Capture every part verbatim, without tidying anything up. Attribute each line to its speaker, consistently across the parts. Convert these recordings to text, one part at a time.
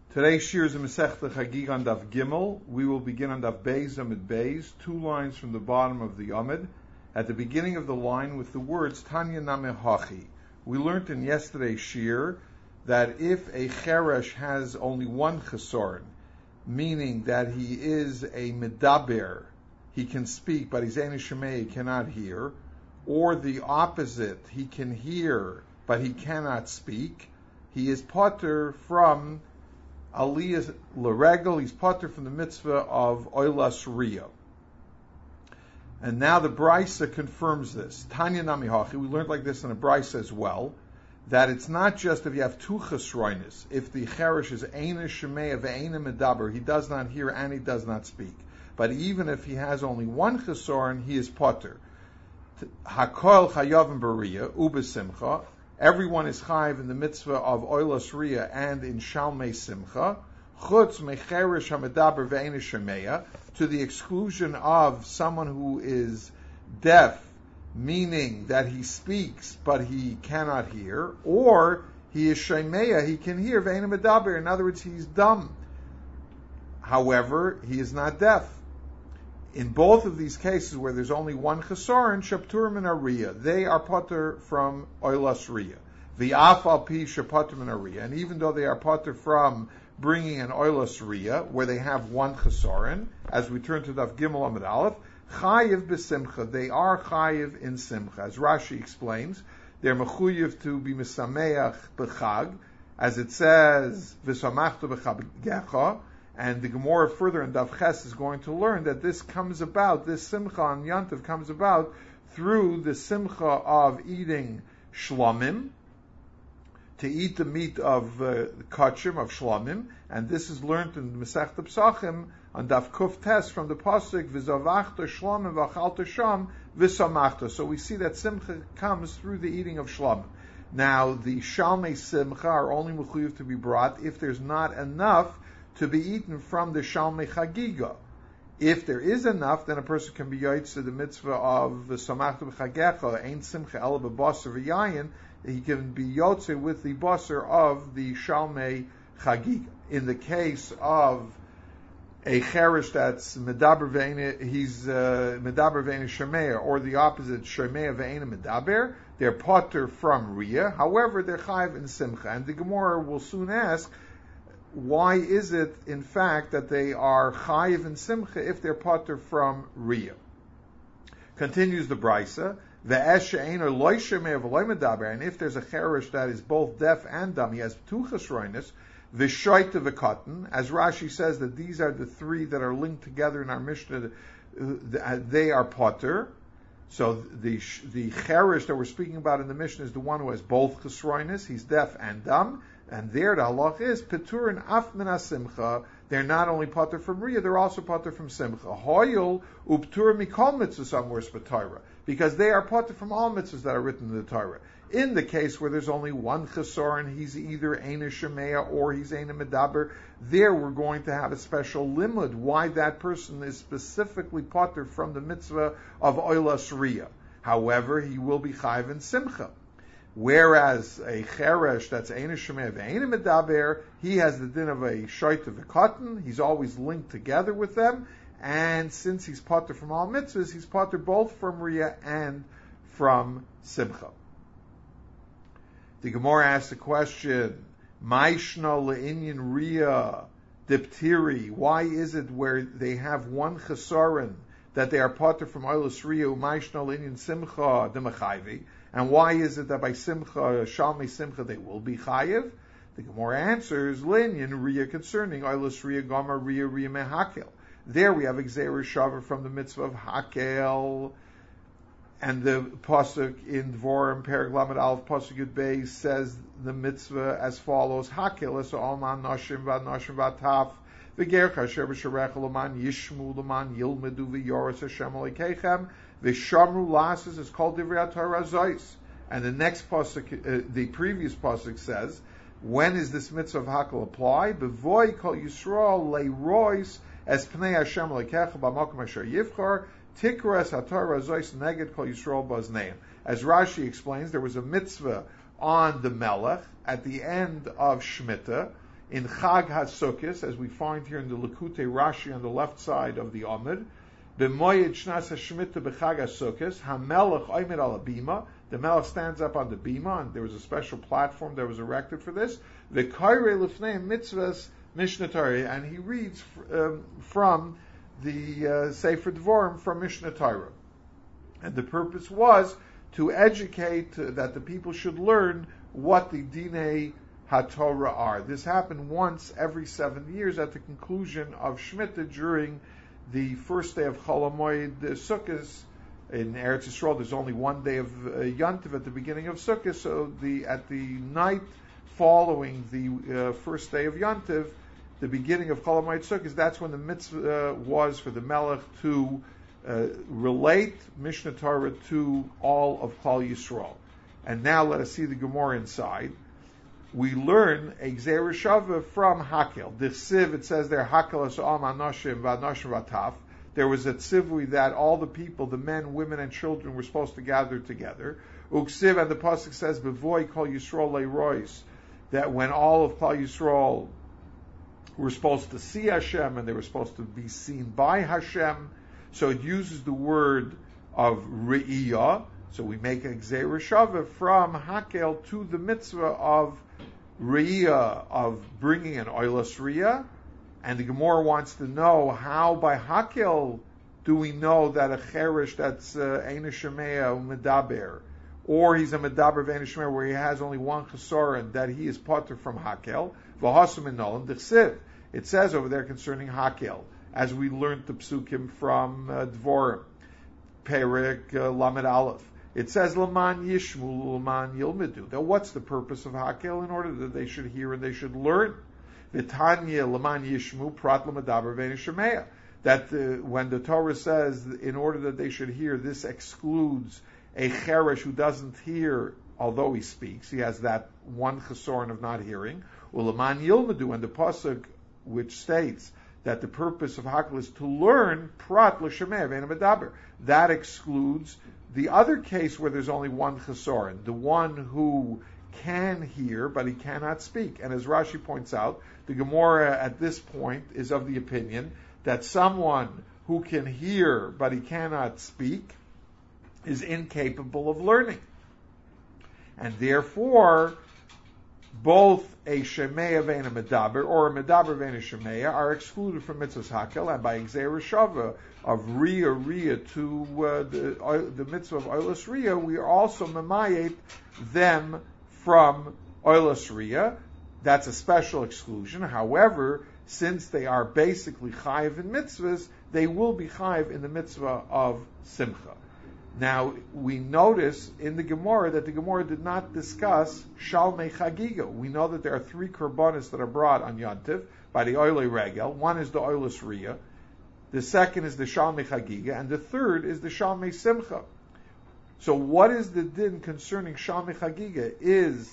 Speaker 1: Today's shir is a Masechta Chagig on Daf Gimel. We will begin on Daf Beis Amid Beis, two lines from the bottom of the Amid, at the beginning of the line with the words Tanya Name Hachi. We learned in yesterday's shir that if a cheresh has only one chesoron, meaning that he is a medaber, he can speak, but he's ein shemei, he cannot hear, or the opposite, he can hear, but he cannot speak, he is potter from Aliyah L'Regel, he's potter from the mitzvah of Oilas Riyah. And now the Brisa confirms this. Tanya Nami Hachi, we learned like this in a Brisa as well, that it's not just if you have two chesroinus, if the cheresh is Eina Shemei ve'eina medaber, he does not hear and he does not speak. But even if he has only one chesoron, he is potter. Hakol chayavim b'riyah, ubesimcha, everyone is chayiv in the mitzvah of Oilas Riyah and in Shalmei Simcha, chutz mecheresh hamedaber ve'eina shemeya, to the exclusion of someone who is deaf, meaning that he speaks but he cannot hear, or he is shemeya, he can hear, ve'eina medaber, in other words, he's dumb. However, he is not deaf. In both of these cases where there's only one chesaron, shapturim and ariyah, they are potter from oilas riyah. V'af al pi shapatim and ariyah, and even though they are potter from bringing an oilas riyah, where they have one chesaron, as we turn to Daf Gimel Amid Aleph, chayiv b'simcha, they are chayiv in simcha. As Rashi explains, they're mechuyiv to be misameach b'chag, as it says, v'samachtu b'chagecha. And the Gemara further in Daf Ches is going to learn that this comes about, this simcha on Yantav comes about through the simcha of eating shlomim, to eat the meat of uh, kachim, of shlomim, and this is learned in Masechta Pesachim on Daf Kuf Tes from the pasuk v'zavachta shlomim v'achalta sham v'samachta. So we see that simcha comes through the eating of shlomim. Now the shalmei simcha are only mechuyev to be brought if there's not enough to be eaten from the Shalmei Chagiga. If there is enough, then a person can be yoytz to the mitzvah of the Samachta B'Chagecha, Ein Simcha El B'Basar V'Yayin, he can be yotze with the basar of the Shalmei Chagiga. In the case of a cherish that's Medaber Ve'ena, he's uh, Medaber Ve'ena Shemeya, or the opposite, Shemeya Ve'ena Medaber, they're potter from Riyah, however, they're chayiv in Simcha. And the Gemara will soon ask, why is it, in fact, that they are chayiv and simcha if they're potter from riyah? Continues the brisa, and if there's a cherish that is both deaf and dumb, he has two chesroinus, v'shoyte v'katan, as Rashi says that these are the three that are linked together in our Mishnah, they are potter. So the the cherish that we're speaking about in the Mishnah is the one who has both chesroinus, he's deaf and dumb. And there the halach is petur and af min simcha. They're not only potter from riyah, they're also potter from simcha. Hoyel uptur mikol mitzvahs somewhere Torah, because they are potter from all mitzvahs that are written in the Torah. In the case where there's only one chesaron, he's either eina shemeya or he's eina medaber. There we're going to have a special limud why that person is specifically potter from the mitzvah of oilas riyah. However, he will be chayv in simcha. Whereas a cheresh that's eina shemei ve'eina medaber, he has the din of a shoyte v'katan. He's always linked together with them, and since he's potter from all mitzvahs, he's potter both from riyah and from simcha. The Gemara asks the question: Ma'ishna le'inyan riyah diptiri? Why is it where they have one chesaron that they are potter from oilas riyah? Ma'ishna le'inyan simcha demachayvi? And why is it that by Simcha, Shalmei Simcha, they will be Chayiv? The Gemara answers, Linyan Riyah concerning Oilas Riyah Gomer Riyah Riyah Mehakel. There we have Xer Shavar from the mitzvah of Hakel. And the Pasuk in Dvorim, Perek Lamed Aleph, Pasuk Yud Beis, says the mitzvah as follows, Hakel es Alman Nashim Vad Nashim Vataf, V'ger Kasher B'Sharech L'man Yishmu L'man Yilmedu V'Yoras Hashem Alekeichem, V'shamru lasses is called Divrei Torah Zois. And the next pasuk, uh, the previous pasuk says, when is this mitzvah of Hakel apply? B'voy kol Yisrael le'rois es pnei Hashem lekecha b'makom asher yivchar tikra es haTorah Zois neged kol Yisrael bazneim. As Rashi explains, there was a mitzvah on the Melech at the end of Shemitah in Chag HaSukkos, as we find here in the Likutei Rashi on the left side of the Amud, B'moyed Shnas HaShemitah B'Chag HaSukkos, HaMelech Oimed Al Bima, the Melech stands up on the Bima, and there was a special platform that was erected for this, V'Kairei Lifnei Mitzvahs Mishnah Torah, and he reads um, from the uh, Sefer Dvorim from Mishnah Torah. And the purpose was to educate uh, that the people should learn what the Dinei HaTorah are. This happened once every seven years at the conclusion of Shemitah during the first day of Chol HaMoed Sukkos. In Eretz Yisrael, there's only one day of uh, Yantiv at the beginning of Sukkot, so the at the night following the uh, first day of Yantiv, the beginning of Chol HaMoed Sukkot, that's when the mitzvah uh, was for the Melech to uh, relate Mishnah Torah to all of Klal Yisrael. And now let us see the Gemara inside. We learn a Gzeira Shava from Hakel. The Siv, it says there, Hakel As'am Anoshim V'Anoshim V'Taf. There was a tzivui that all the people, the men, women, and children were supposed to gather together. Uksiv, and the pasuk says, B'voy Kol Yisrael Leirois, that when all of Klal Yisrael were supposed to see Hashem and they were supposed to be seen by Hashem, so it uses the word of Re'iyah. So we make a Gzeira Shava from Hakel to the mitzvah of Re'iyah, of bringing an Oilas Riyah. And the Gemara wants to know how by Hakel do we know that a Cherish that's Eina Shemea Medaber, or he's a Medaber Ve'eina Shemea where he has only one Chesaron, that he is potter from Hakel. V'hasum inolam d'chsiv. It says over there concerning Hakel, as we learned the psukim from uh, Dvorim, Perek uh, Lamed Aleph. It says Laman Yishmu, Laman Yilmidu. Now, what's the purpose of Hakel? In order that they should hear and they should learn. V'tanya Laman Yishmu Prat Lamadaber Ve'eina Shemea. That uh, when the Torah says, in order that they should hear, this excludes a Cheresh who doesn't hear, although he speaks. He has that one chesaron of not hearing. Ulaman Yilmadu, and the pasuk which states that the purpose of Hakel is to learn Prat L'Shemea Ve'eina Medaber. That excludes the other case where there's only one chesaron, the one who can hear, but he cannot speak. And as Rashi points out, the Gemara at this point is of the opinion that someone who can hear, but he cannot speak, is incapable of learning. And therefore, both a Shemea Ve'eina Medaber or a Medaber Ve'eina Shemea are excluded from Mitzvahs Hakel, and by Gzeira Shava of Riyah Riyah to uh, the, uh, the Mitzvah of Oilas Riyah, we are also memayet them from Oilas Riyah. That's a special exclusion. However, since they are basically chayiv in mitzvahs, they will be chayiv in the mitzvah of Simcha. Now, we notice in the Gemara that the Gemara did not discuss Shalmei Chagiga. We know that there are three korbanos that are brought on Yantiv by the Oilei Regel. One is the Oilas Riyah, the second is the Shalmei Chagiga, and the third is the Shalmei Simcha. So what is the din concerning Shalmei Chagiga? Is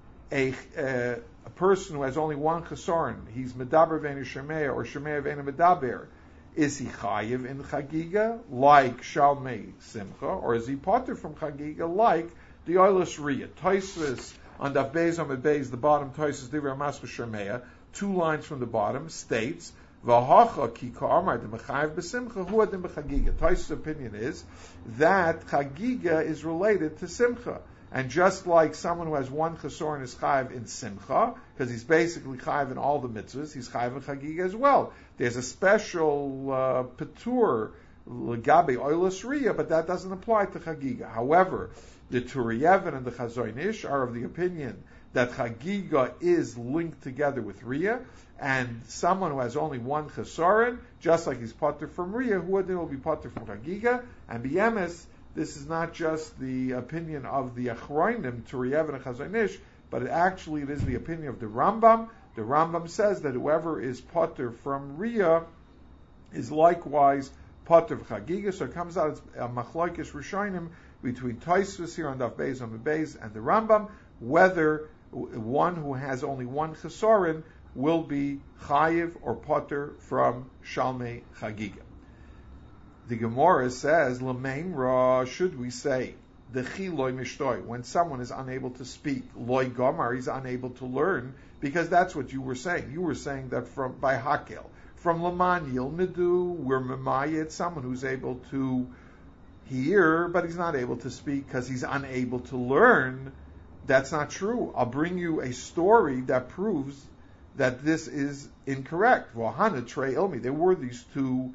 Speaker 1: a, uh, a person who has only one chesaron, he's Medaber Ve'eina Shemea or Shemea Ve'eina Medaber, is he chayiv in Chagiga like Shalmei Simcha, or is he potter from Chagiga like the Oilas Riyah? Tosfos on Daf Beis Amud Beis, the bottom Tosfos Divrei Mas Shemea, two lines from the bottom, states V'hacha ki ka'amar de mechayiv b'simcha hu adim b'chagiga. Tosfos' opinion is that Chagiga is related to Simcha. And just like someone who has one chesaron is chayiv in Simcha, because he's basically chayiv in all the mitzvahs, he's chayiv in Chagiga as well. There's a special uh, petur legabe oilas riyah, but that doesn't apply to Chagiga. However, the Turei Even and the Chazon Ish are of the opinion that Chagiga is linked together with Riyah, and someone who has only one chesaron, just like he's potter from Riyah, who will be potter from Chagiga, and B'yemes, this is not just the opinion of the Achroinim, Turei Even and Chazon Ish, but it actually it is the opinion of the Rambam. The Rambam says that whoever is potter from Riyah is likewise potter of Chagiga. So it comes out as a machlokes rishonim between Tosfos here on Daf Beis Amud Beis and the Rambam, whether one who has only one chesaron will be chayiv or potter from Shalmei Chagiga. The Gemara says, L'meimra, should we say the chi loy mishtoi, when someone is unable to speak, loy gomar, he's unable to learn, because that's what you were saying. You were saying that from by hakel, from laman yilmidu, we're memayit, someone who's able to hear, but he's not able to speak because he's unable to learn. That's not true. I'll bring you a story that proves that this is incorrect. Vahana Trey Ilmi. There were these two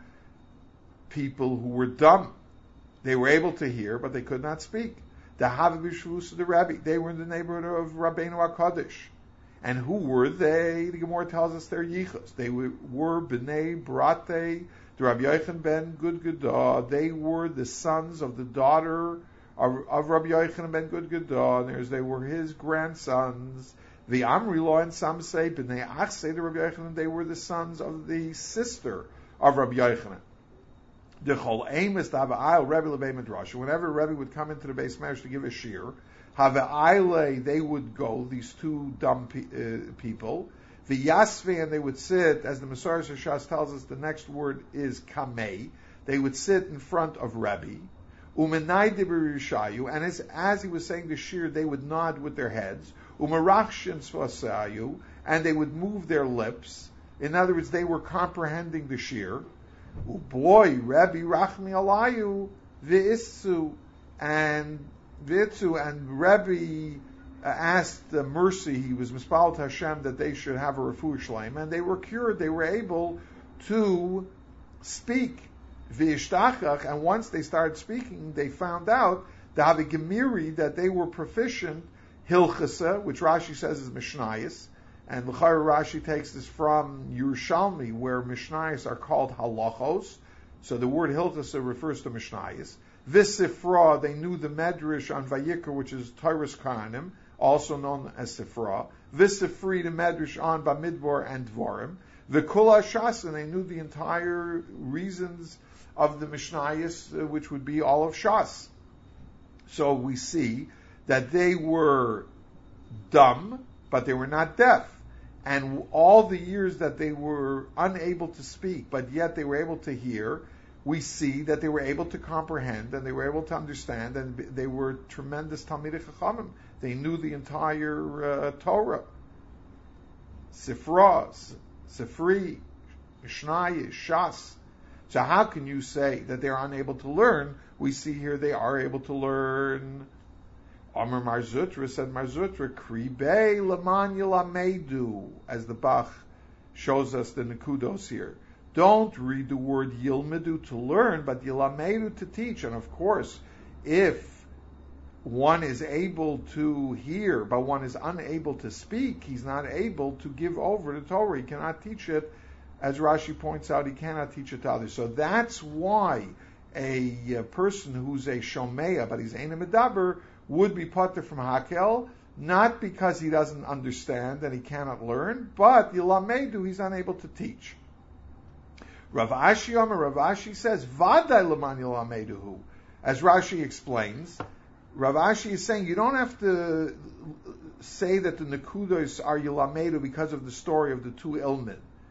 Speaker 1: people who were dumb. They were able to hear, but they could not speak. The Havabishvus of the Rabbi. They were in the neighborhood of Rabbeinu HaKadosh. And who were they? The Gemara tells us they're Yichus. They were, were B'nai Brate, the Rabbi Yochanan ben Gudgadah. They were the sons of the daughter of, of Rabbi Yochanan ben Gudgadah. And they were his grandsons. The Amri law, and some say B'nai Achse, the Rabbi Yochanan. They were the sons of the sister of Rabbi Yochanan. The Chol Amos to have an aisle Rebbe Lebei Midrash. Whenever Rebbe would come into the base marriage to give a shir, have an aisle, they would go, these two dumb pe- uh, people. The Yasve, and they would sit, as the Masorah Shas tells us, the next word is Kamei. They would sit in front of Rebbe. Umenai Dibir and as, as he was saying the shir, they would nod with their heads. Umerachshin Svasayu, and they would move their lips. In other words, they were comprehending the shir. Oh boy, Rabbi Rachmi Alayu V'Issu and V'Itzu, and Rabbi uh, asked the mercy. He was Mispal Hashem that they should have a refuah shleim, and they were cured. They were able to speak V'Ishtachach, and once they started speaking, they found out the Gemiri that they were proficient Hilchasa, which Rashi says is Mishnayos. And L'chayr Rashi takes this from Yerushalmi, where Mishnayos are called halachos. So the word Hilchasa refers to Mishnayos. V'Sifra, they knew the Medrash on Vayikra, which is Torah's Kohanim, also known as Sifra. V'Sifri, the Medrash on Bamidbar and Dvarim. V'Kula Shas, and they knew the entire reasons of the Mishnayos, uh, which would be all of Shas. So we see that they were dumb, but they were not deaf. And all the years that they were unable to speak, but yet they were able to hear, we see that they were able to comprehend, and they were able to understand, and they were tremendous Talmidei Chachamim. They knew the entire uh, Torah. Sifra, Sifri, Mishnayos, Shas. So how can you say that they are unable to learn? We see here they are able to learn. Amar Marzutra said, Marzutra, Kribe Laman Yilamedu, as the Bach shows us the Nekudos here. Don't read the word Yilmedu to learn, but Yilamedu to teach. And of course, if one is able to hear, but one is unable to speak, he's not able to give over the Torah. He cannot teach it. As Rashi points out, he cannot teach it to others. So that's why a, a person who's a Shomeya, but he's Ein Medaber, would be pater from Hakel, not because he doesn't understand and he cannot learn, but Yilamedu, he's unable to teach. Rav Ashi Amar, Rav Ashi says, Vaday Laman Yilameduhu. As Rashi explains, Rav Ashi is saying you don't have to say that the Nekudos are Yilamedu because of the story of the two Ilmin.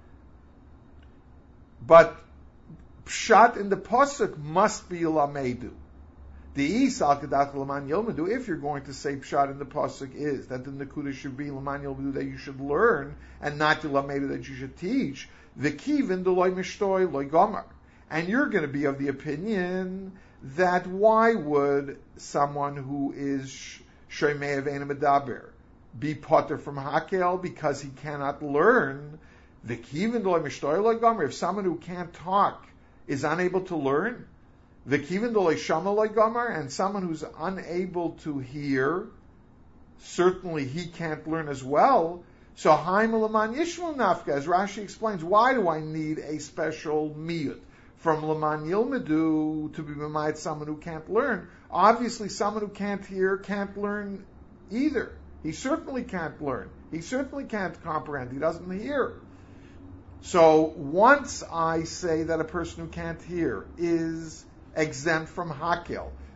Speaker 1: But Pshat in the Pasuk must be Yilamedu. The Isal Kedach Laman Yilmedu, if you're going to say Pshat in the Pasuk is that the Nekuda should be Laman Yilmedu, that you should learn, and not Yilamedu, that you should teach, the Kivin the Loy Mishtoi Loy Gomar. And you're going to be of the opinion that why would someone who is Shemei of Ein Medaber be potter from Hakel because he cannot learn? The Kivin the Loy Mishtoi Loy Gomar. If someone who can't talk is unable to learn, the kivin dolei shama loy gamar, and someone who's unable to hear, certainly he can't learn as well. So haim laman yishmul nafka, as Rashi explains, why do I need a special miyut from laman yilmedu to be b'mayit someone who can't learn? Obviously, someone who can't hear can't learn either. He certainly can't learn. He certainly can't comprehend. He doesn't hear. So once I say that a person who can't hear is exempt from Hakel,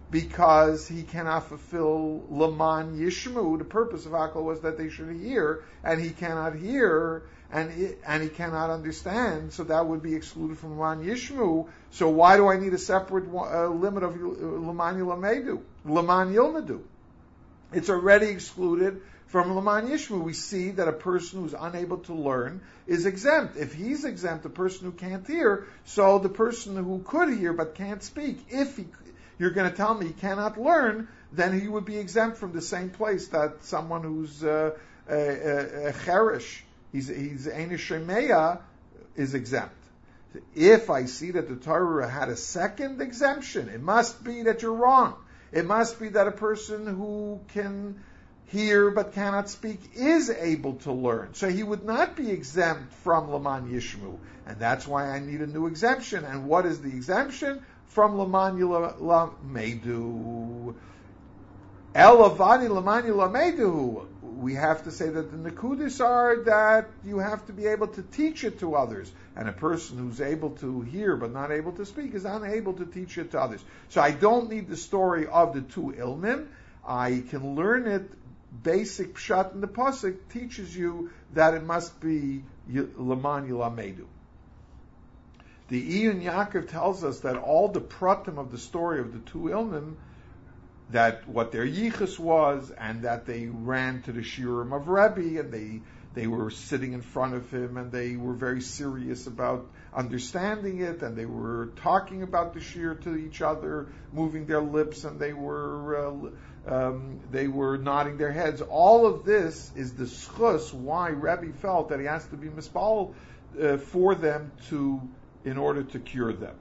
Speaker 1: because he cannot fulfill Laman Yishmu. The purpose of Hakel was that they should hear, and he cannot hear, and it, and he cannot understand, so that would be excluded from Laman Yishmu. So why do I need a separate uh, limit of Laman Yilamedu, Laman Yilmedu? It's already excluded from Laman Yishmu. We see that a person who's unable to learn is exempt. If he's exempt, the person who can't hear, so the person who could hear but can't speak, if he, you're going to tell me he cannot learn, then he would be exempt from the same place that someone who's uh, a, a, a cherish, he's he's Ein Shemeya, is exempt. If I see that the Torah had a second exemption, it must be that you're wrong. It must be that a person who can hear but cannot speak is able to learn. So he would not be exempt from Laman Yishmu. And that's why I need a new exemption. And what is the exemption? From Laman Yilamedu. Elavani Laman Yilamedu. We have to say that the Nekudis are that you have to be able to teach it to others. And a person who's able to hear but not able to speak is unable to teach it to others. So I don't need the story of the two Ilmim. I can learn it. Basic pshat in the pasuk teaches you that it must be Laman Yilamedu. The Iyun Yaakov tells us that all the pratim of the story of the two Ilmim, that what their yichus was, and that they ran to the shiurim of Rebbe, and they they were sitting in front of him, and they were very serious about understanding it, and they were talking about the shiur to each other, moving their lips, and they were uh, um, they were nodding their heads. All of this is the schus why Rebbe felt that he has to be mispal uh, for them to, in order to cure them.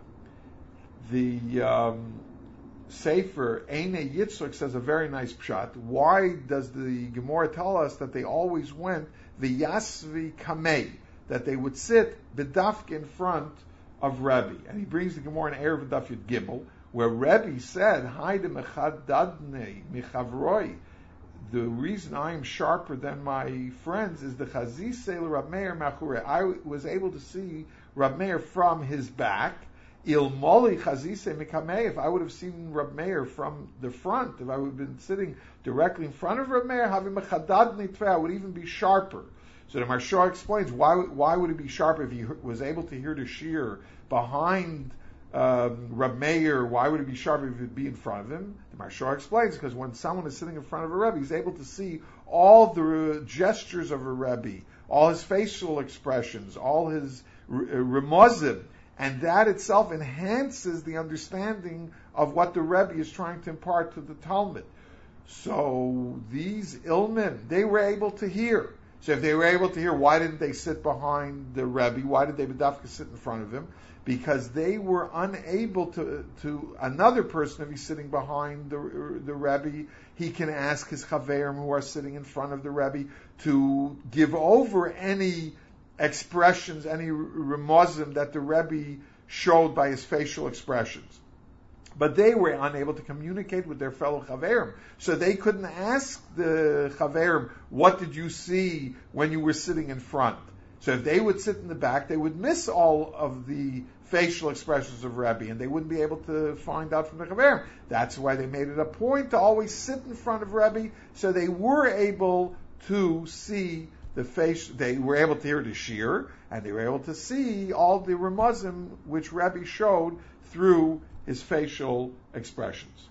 Speaker 1: The um, Sefer Eine Yitzchak says a very nice pshat. Why does the Gemara tell us that they always went v'yasvi kamei, that they would sit bedafk in front of Rebbe? And he brings the Gemara in Erev Daf Yud Gimel, where Rebbe said, "Haide mechadadnei michavroi." The reason I am sharper than my friends is the chazisei l'Rab Meir machure. I was able to see Rab Meir from his back. Il moli chazisei mikamei. If I would have seen Rab Meir from the front, if I would have been sitting directly in front of Rab Meir, having mechadadnei tfei, I would even be sharper. So the Maharsha explains why why would it be sharper if he was able to hear the shiur behind um, Rab Meir? Why would it be sharper if it would be in front of him? The Maharsha explains because when someone is sitting in front of a Rebbe, he's able to see all the gestures of a Rebbe, all his facial expressions, all his remozim, and that itself enhances the understanding of what the Rebbe is trying to impart to the Talmud. So these Ilmim, they were able to hear. So if they were able to hear, why didn't they sit behind the Rebbe? Why did they bedafka sit in front of him? Because they were unable to, to another person, if he's sitting behind the, the Rebbe, he can ask his chaverim who are sitting in front of the Rebbe to give over any expressions, any remozim that the Rebbe showed by his facial expressions. But they were unable to communicate with their fellow chaverim. So they couldn't ask the chaverim, what did you see when you were sitting in front? So if they would sit in the back, they would miss all of the facial expressions of Rebbe, and they wouldn't be able to find out from the chaverim. That's why they made it a point to always sit in front of Rebbe, so they were able to see the face, they were able to hear the shiur, and they were able to see all the remozim which Rebbe showed through his facial expressions.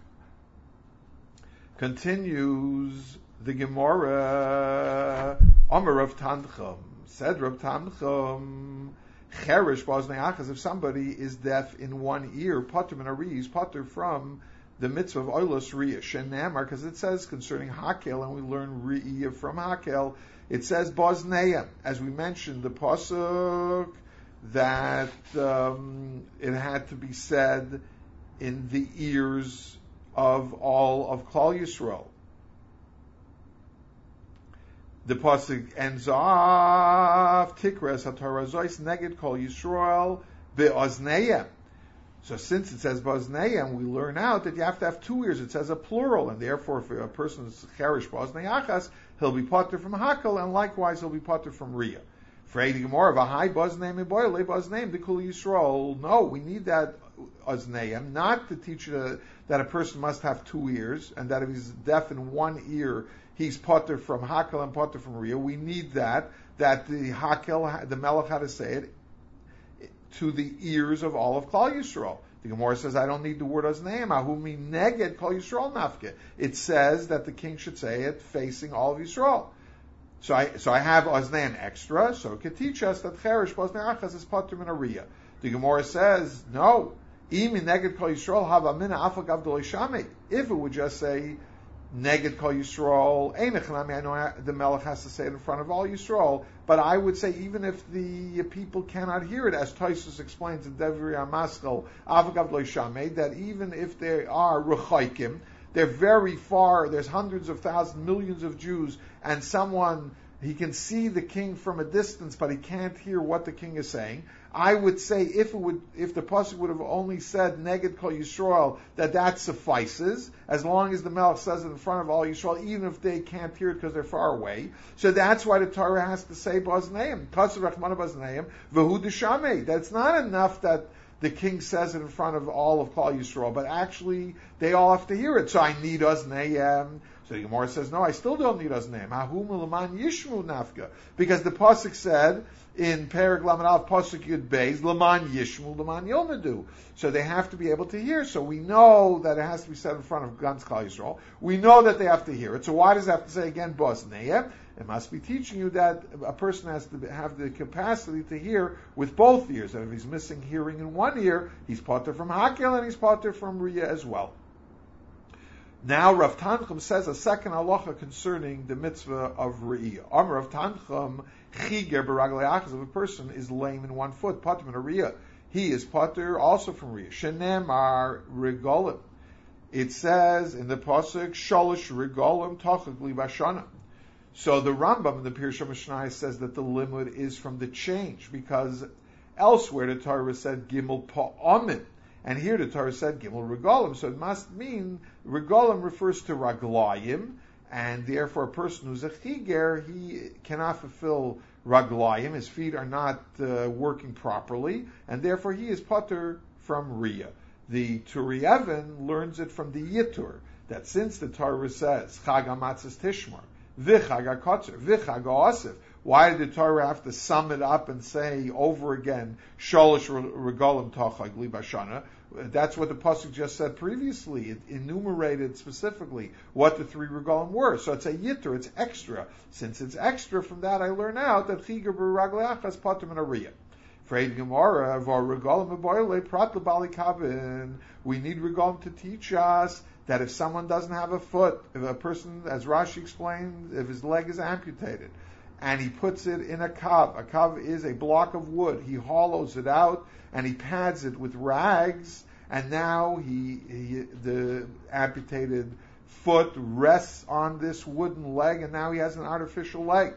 Speaker 1: Continues the Gemara, Omer Rav Tanchum, said Rav Tanchum, Cherish B'oznei Achas, if somebody is deaf in one ear, Potter min Ari, is Potter from the mitzvah of Oilos Riyah, Shenamar, because it says concerning Hakel, and we learn Riyah from Hakel, it says B'oznei, as we mentioned, the pasuk that um, it had to be said in the ears of all of Klal Yisrael. The pasuk ends off Tikras HaTorah Zois Neged Kol Yisrael Be'ozneihem. So since it says Be'ozneihem, we learn out that you have to have two ears. It says a plural, and therefore if a person is cherish Be'oznei Achas, he'll be potter from Hakel, and likewise he'll be potter from Riyah. Frei Gemara, v'hai buzneim eboyle buzneim dekul Yisrael. No, we need that uzneim, not to teach a, that a person must have two ears, and that if he's deaf in one ear, he's potter from hakel and potter from riyah. We need that, that the hakel, the melech had to say it to the ears of all of Klal Yisrael. The Gemara says, I don't need the word azneim. Ahumi neged Klal Yisrael nafke. It says that the king should say it facing all of Yisrael. So I, so I have azneim extra, so it could teach us that cherish b'aznei achas is potter min ariyah. The Gemara says, no. Imi neged Klal Yisrael hava mina afal gav d'lo shamei. If it would just say neged Klal Yisrael, einechanami, I know the melech has to say it in front of all Yisrael, but I would say even if the people cannot hear it, as Tosfos explains in Devrei HaMaskal, afal gav d'lo shamei, that even if they are rechaikim, they're very far, there's hundreds of thousands, millions of Jews, and someone, he can see the king from a distance, but he can't hear what the king is saying. I would say if it would, if the pasuk would have only said neged Kol Yisrael, that that suffices, as long as the Melech says it in front of all Yisrael, even if they can't hear it because they're far away. So that's why the Torah has to say B'azneim, Kasav Rachmana B'azneim, V'hu D'Shamei. That's not enough that the king says it in front of all of Klal Yisrael, but actually they all have to hear it. So I need Azneim. So the Gemara says, no, I still don't need Azneim. Hahum l'man yishmu nafka. Because the pasuk said in Perek Lamed Aleph pasuk Yud Beis, l'man yishmu l'man yilmedu. So they have to be able to hear. So we know that it has to be said in front of Gans Klal Yisrael. We know that they have to hear it. So why does it have to say again B'azneim? It must be teaching you that a person has to have the capacity to hear with both ears. And if he's missing hearing in one ear, he's potter from hakel and he's potter from riyah as well. Now Rav Tanchum says a second halacha concerning the mitzvah of riyah. Amar Rav Tanchum chiger b'raglei achas. If a person is lame in one foot, potter min riyah, he is potter also from riyah. Shenemar regolim. It says in the pasuk shalosh regolim tachagli bashana. So the Rambam in the Pirush HaMishnah says that the limud is from the change, because elsewhere the Torah said gimel pa'amim, and here the Torah said gimel regalim. So it must mean regalim refers to raglayim, and therefore a person who's a chiger, he cannot fulfill raglayim. His feet are not uh, working properly, and therefore he is pater from riyah. The Turi Even learns it from the Yitur, that since the Torah says chag hamatzos tishmar, V'chag HaKotzer, V'chag HaOsif. Why did the Torah have to sum it up and say over again, Sholosh Regalim Tachag Li Bashana? That's what the pasuk just said previously. It enumerated specifically what the three regalim were. So it's a yitter, it's extra. Since it's extra, from that I learn out that Chiger B'Raglei Achas Pater Min Ariyah. Frei Gemara, Var Regalim B'Boyle Prat L'Bali Kavin. We need regalim to teach us that if someone doesn't have a foot, if a person, as Rashi explained, if his leg is amputated, and he puts it in a kav, a kav is a block of wood, he hollows it out, and he pads it with rags, and now he, he the amputated foot rests on this wooden leg, and now he has an artificial leg.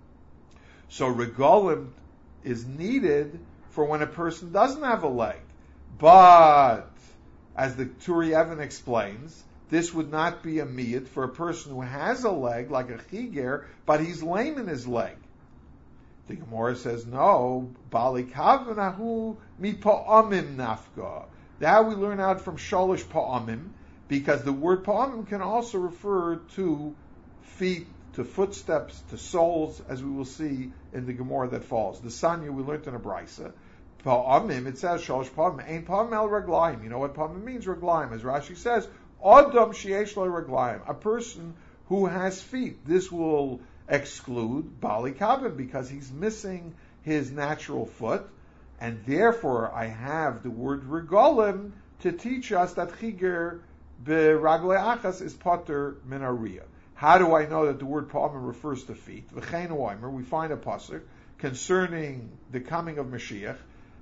Speaker 1: So regalim is needed for when a person doesn't have a leg. But as the Turi Even explains, this would not be a miyat for a person who has a leg, like a chiger, but he's lame in his leg. The Gemara says, no, bali kavanahu mi pa'amim nafka. That we learn out from shalosh pa'amim, because the word pa'amim can also refer to feet, to footsteps, to soles, as we will see in the Gemara that follows. The Sanya we learned in a Brisa. Pa'amim, it says shalosh pa'amim, ain't pa'amim el raglayim. You know what pa'amim means, raglayim. As Rashi says, Adam sheyesh lo raglayim, a person who has feet. This will exclude bali kabim, because he's missing his natural foot, and therefore I have the word regalim to teach us that chiger b'raglei achas is pater min ariyah. How do I know that the word pa'amim refers to feet? V'chein oimer, we find a pasuk concerning the coming of Mashiach,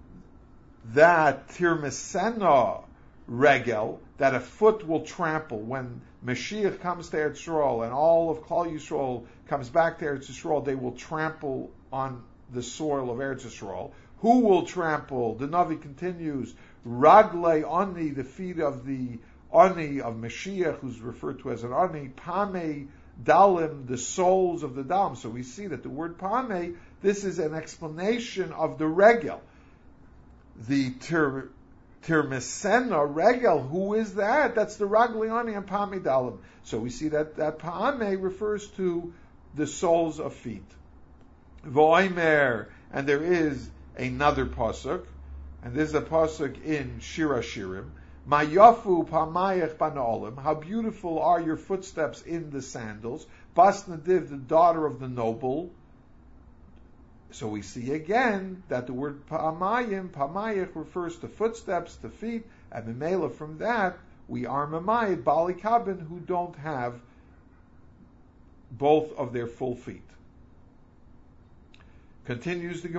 Speaker 1: that tirmesena regel, that a foot will trample when Mashiach comes to Eretz Yisrael and all of Klal Yisrael comes back to Eretz Yisrael, they will trample on the soil of Eretz Yisrael. Who will trample? The Navi continues, Raglei Ani, the feet of the Ani of Mashiach, who's referred to as an Ani, Pame Dalim, the souls of the Dalim. So we see that the word Pame, This is an explanation of the regel. The tir, tirmesena regel, who is that? That's the ragliani and pamidalim. So we see that that pa'ame refers to the soles of feet. Voimer, and there is another pasuk, and there's a pasuk in Shira Shirim. Mayafu pamayach banolim. How beautiful are your footsteps in the sandals. Bas Nadiv, the daughter of the noble. So we see again that the word pamayim, pamayach, refers to footsteps, to feet, and memela from that we are mamayid bali kabin, who don't have both of their full feet. Continues the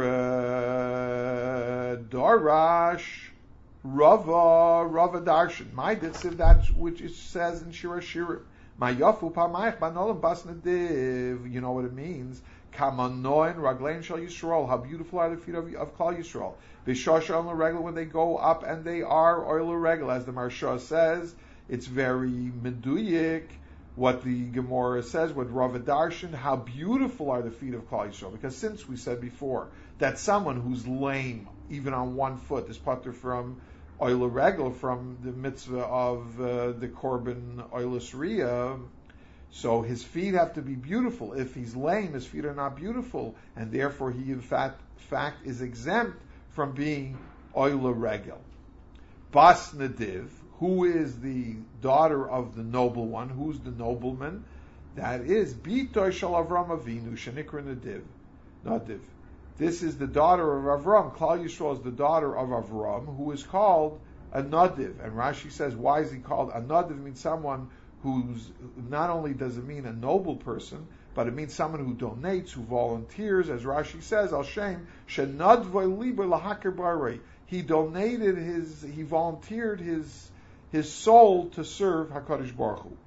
Speaker 1: Gemara, Darash, Rava, Rava Darshan. My ditziv, that which it says in Shira Shirim. My yafu pamayach banolim bas nadiv. You know what it means? Kamanoin raglein shal Yisrael. How beautiful are the feet of, of Klal Yisrael. B'shasha on the regular, when they go up and they are oil regular, as the Marsha says. It's very meduyik. What the Gemara says, what Rava Darshan, how beautiful are the feet of Klal Yisrael. Because since we said before that someone who's lame, even on one foot, is patur from oila regel, from the mitzvah of uh, the korban oilus riyah, so his feet have to be beautiful. If he's lame, his feet are not beautiful, and therefore he in fact, fact is exempt from being oila regel. Bas Nadiv, who is the daughter of the noble one? Who's the nobleman? That is Bitoy Shal Avram Avinu Shenikra Nadiv. Nadiv. This is the daughter of Avram. Klal Yisrael is the daughter of Avram, who is called a Nadiv. And Rashi says, why is he called a Nadiv? Means someone who's, not only does it mean a noble person, but it means someone who donates, who volunteers, as Rashi says, Al Shem, Shenadvoy Liber Lahakir Barei. He donated his, he volunteered his his soul to serve HaKadosh Baruch Hu.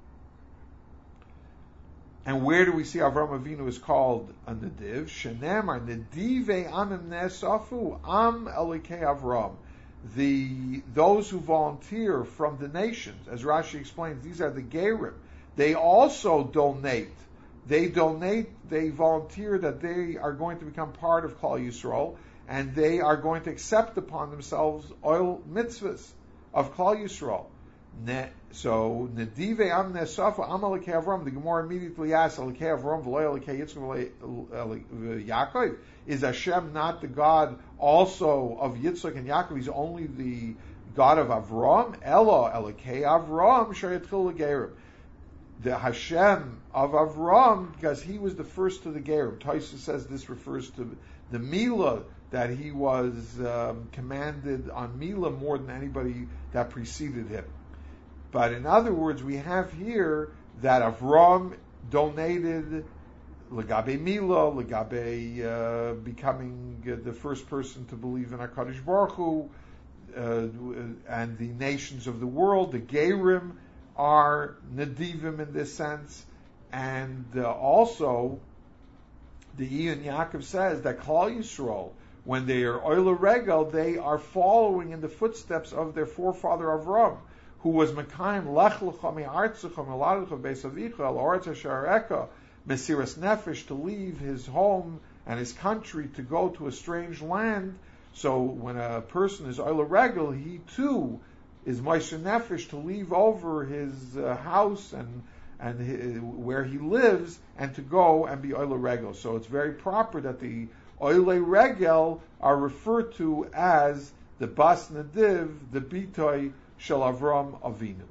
Speaker 1: And where do we see Avram Avinu is called a Nadiv? Shenemar Nadive Amim Nesafu Am Elikei Avram. The those who volunteer from the nations, as Rashi explains, these are the Gerim. They also donate. They donate. They volunteer that they are going to become part of Klal Yisrael, and they are going to accept upon themselves oil mitzvahs of Klal Yisrael. Ne, so Nedive Am Nesafa Am Elikei Avram. The Gemara immediately asks, Elikei Avram v'lo Elikei Yitzchak v'Yaakov. Is Hashem not the God also of Yitzchak and Yaakov? He's only the God of Avram. Elo Elikei Avram sheyatchil l'gerim. The Hashem of Avram, because he was the first to the Gerim. Taisa says this refers to the Milah, that he was um, commanded on Milah more than anybody that preceded him. But in other words, we have here that Avram donated Legabe Milah, Legabe uh, becoming uh, the first person to believe in HaKadosh Baruch Hu, uh, and the nations of the world, the Gerim, are Nadivim in this sense, and uh, also the Ian Yaakov says that Klal Yisrael, when they are Oila Regel, they are following in the footsteps of their forefather Avram, who was Mekayim Lech Lecha Me'artzecha Me'ladecha Beis Avicha El Oretz Hashareka Mesiras Nefesh, to leave his home and his country to go to a strange land. So when a person is Oila Regel, he too is Moshe Nefesh to leave over his uh, house and and his, where he lives, and to go and be Oila Regel. So it's very proper that the Oile Regel are referred to as the Bas Nadiv, the Bitoy Shel Avram Avinu.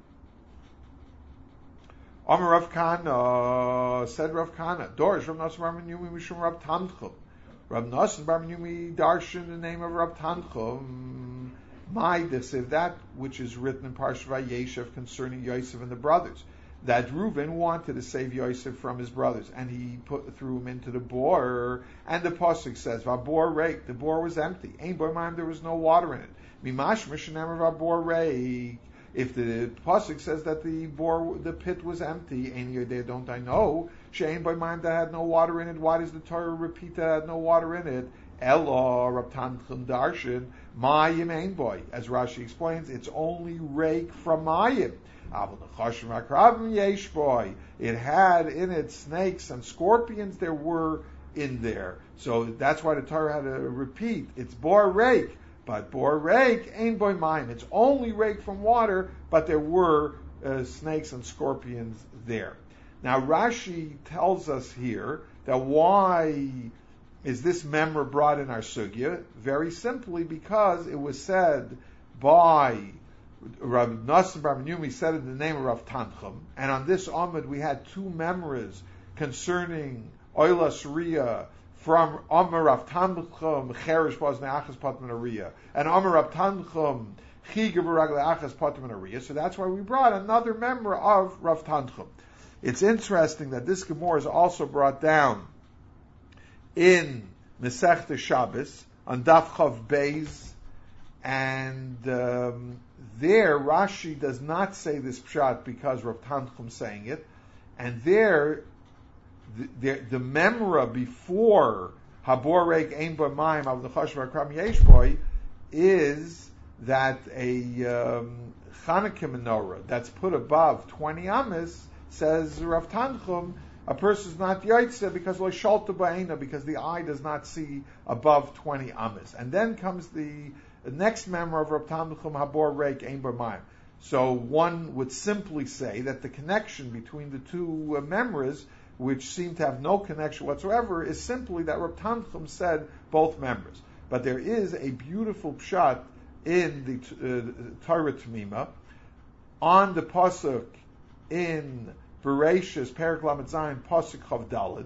Speaker 1: Amar Rav Kana, said Rav Kana, Dorish Rav Nosson Bar Menyumi Mishum Rav Tanchum. Rav Nosson Bar Menyumi darshan the name of Rav Tanchum. My desiv, that which is written in Parshat Vayeshev concerning Yosef and the brothers, that Reuven wanted to save Yosef from his brothers, and he put threw him into the bore. And the pasuk says, "Vabor reik." The bore was empty. Ein bo mayim, there was no water in it. Mimash mishenemer vabor reik. If the pasuk says that the bore, the pit was empty, ein yodeh, don't I know? She'ein bo mayim, that had no water in it. Why does the Torah repeat that had no water in it? Elo Rav Tanchum darshan mayim ein boy. As Rashi explains, it's only reik from mayim. It had in it snakes and scorpions. There were in there. So that's why the Torah had to repeat, it's bor reik, but bor reik ain't boy mime. It's only reik from water, but there were uh, snakes and scorpions there. Now Rashi tells us here that why is this memra brought in our sugya? Very simply because it was said by Rav Nassim Bar Menumi, said in the name of Rav Tanchum, and on this Amud we had two memras concerning Oilas Riyah from Amar Rav Tanchum, Cherish Baz Ne'achas Patman Riyah, and Amar Rav Tanchum, Chiga Barag Le'achas Patman Riyah. So that's why we brought another memra of Rav Tanchum. It's interesting that this Gemara is also brought down in Masechta Shabbos on Daf Chav Beis, and um, there Rashi does not say this pshat because Rav Tanchum saying it, and there the, the, the memra before Habor Reik Ein Bo Mayim Av Nechash V'Akram Yesh Boi is that a um, Chanukah menorah that's put above twenty amas, says Rav Tanchum, a person is not yaitze because lo shalta ba'ena, because the eye does not see above twenty amas. And then comes the, the next member of Rav Tanchum, Habor Reik Ein Bo Mayim. So one would simply say that the connection between the two uh, members, which seem to have no connection whatsoever, is simply that Rav Tanchum said both members. But there is a beautiful pshat in the uh, Torah Tamima on the pasuk in Bereshis Perek Lamed Zayin pasuk Chav Daled,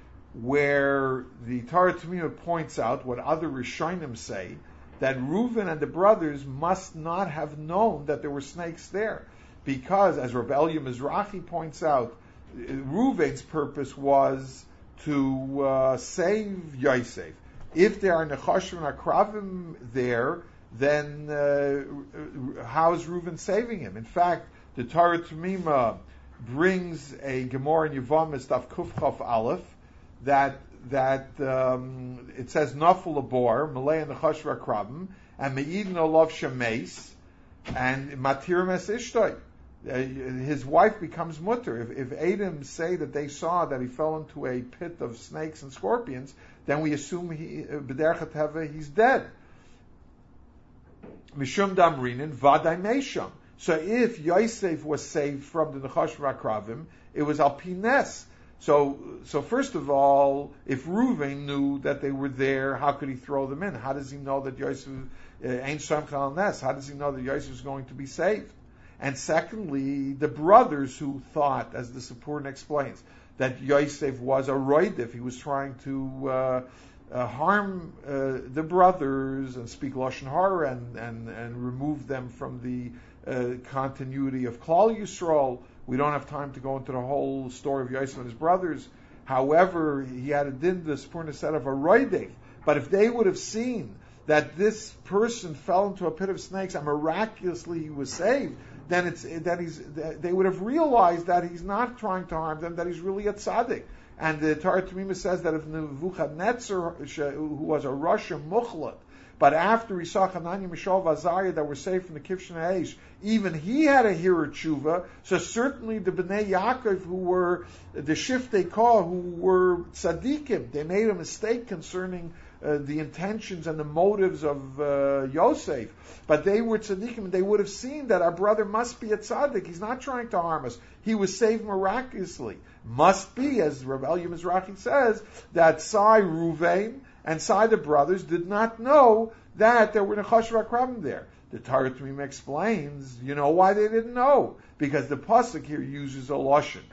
Speaker 1: where the Torah Tamima points out what other Rishonim say, that Reuven and the brothers must not have known that there were snakes there, because, as Rav Elia Mizrahi points out, Reuven's purpose was to uh, save Yosef. If there are Nechashim and Akravim there, then uh, how is Reuven saving him? In fact, the Torah Tamima brings a Gemara in Yevamos Daf Kuf Chaf Aleph that that um, it says Naful Abor Malay Nechash V'Akrabim and Me'idin Olav Shemeis and Matirim Es Ishtoi. His wife becomes mutter. If, if Adam say that they saw that he fell into a pit of snakes and scorpions, then we assume he B'derech HaTeva he's dead. Mishum Damrinin Vaday Meisham. So if Yosef was saved from the Nechash V'Akravim, it was Al Pines. So, so first of all, if Reuven knew that they were there, how could he throw them in? How does he know that Yosef ain't Samchal al Nes? How does he know that Yosef is going to be saved? And secondly, the brothers who thought, as the Sipurn explains, that Yosef was a roidif, he was trying to uh, uh, harm uh, the brothers and speak Lashon Hara and, and, and remove them from the uh, continuity of Klal Yisrael. We don't have time to go into the whole story of Yosef and his brothers. However, he had a din, the Sipurn said, of a roidif. But if they would have seen that this person fell into a pit of snakes and miraculously he was saved, then it's that he's they would have realized that he's not trying to harm them, that he's really a tzaddik. And the Torah Tamima says that if Nebuchadnezzar, who was a Russian muchlat, but after he saw Hananiah, Mishael, Azariah that were saved from the Kivshin Aish, even he had a hira tshuva. So certainly the Bnei Yaakov, who were the Shiftei Kah, who were tzaddikim, they made a mistake concerning Uh, the intentions and the motives of uh, Yosef, but they were tzaddikim, and they would have seen that our brother must be a tzaddik. He's not trying to harm us. He was saved miraculously. Must be, as Rav Elia Mizrahi says, that Sai Ruvain and Sai the brothers did not know that there were Nechash V'Akrabim there. The Torah Tamima explains, you know why they didn't know? Because the pasuk here uses a lashon.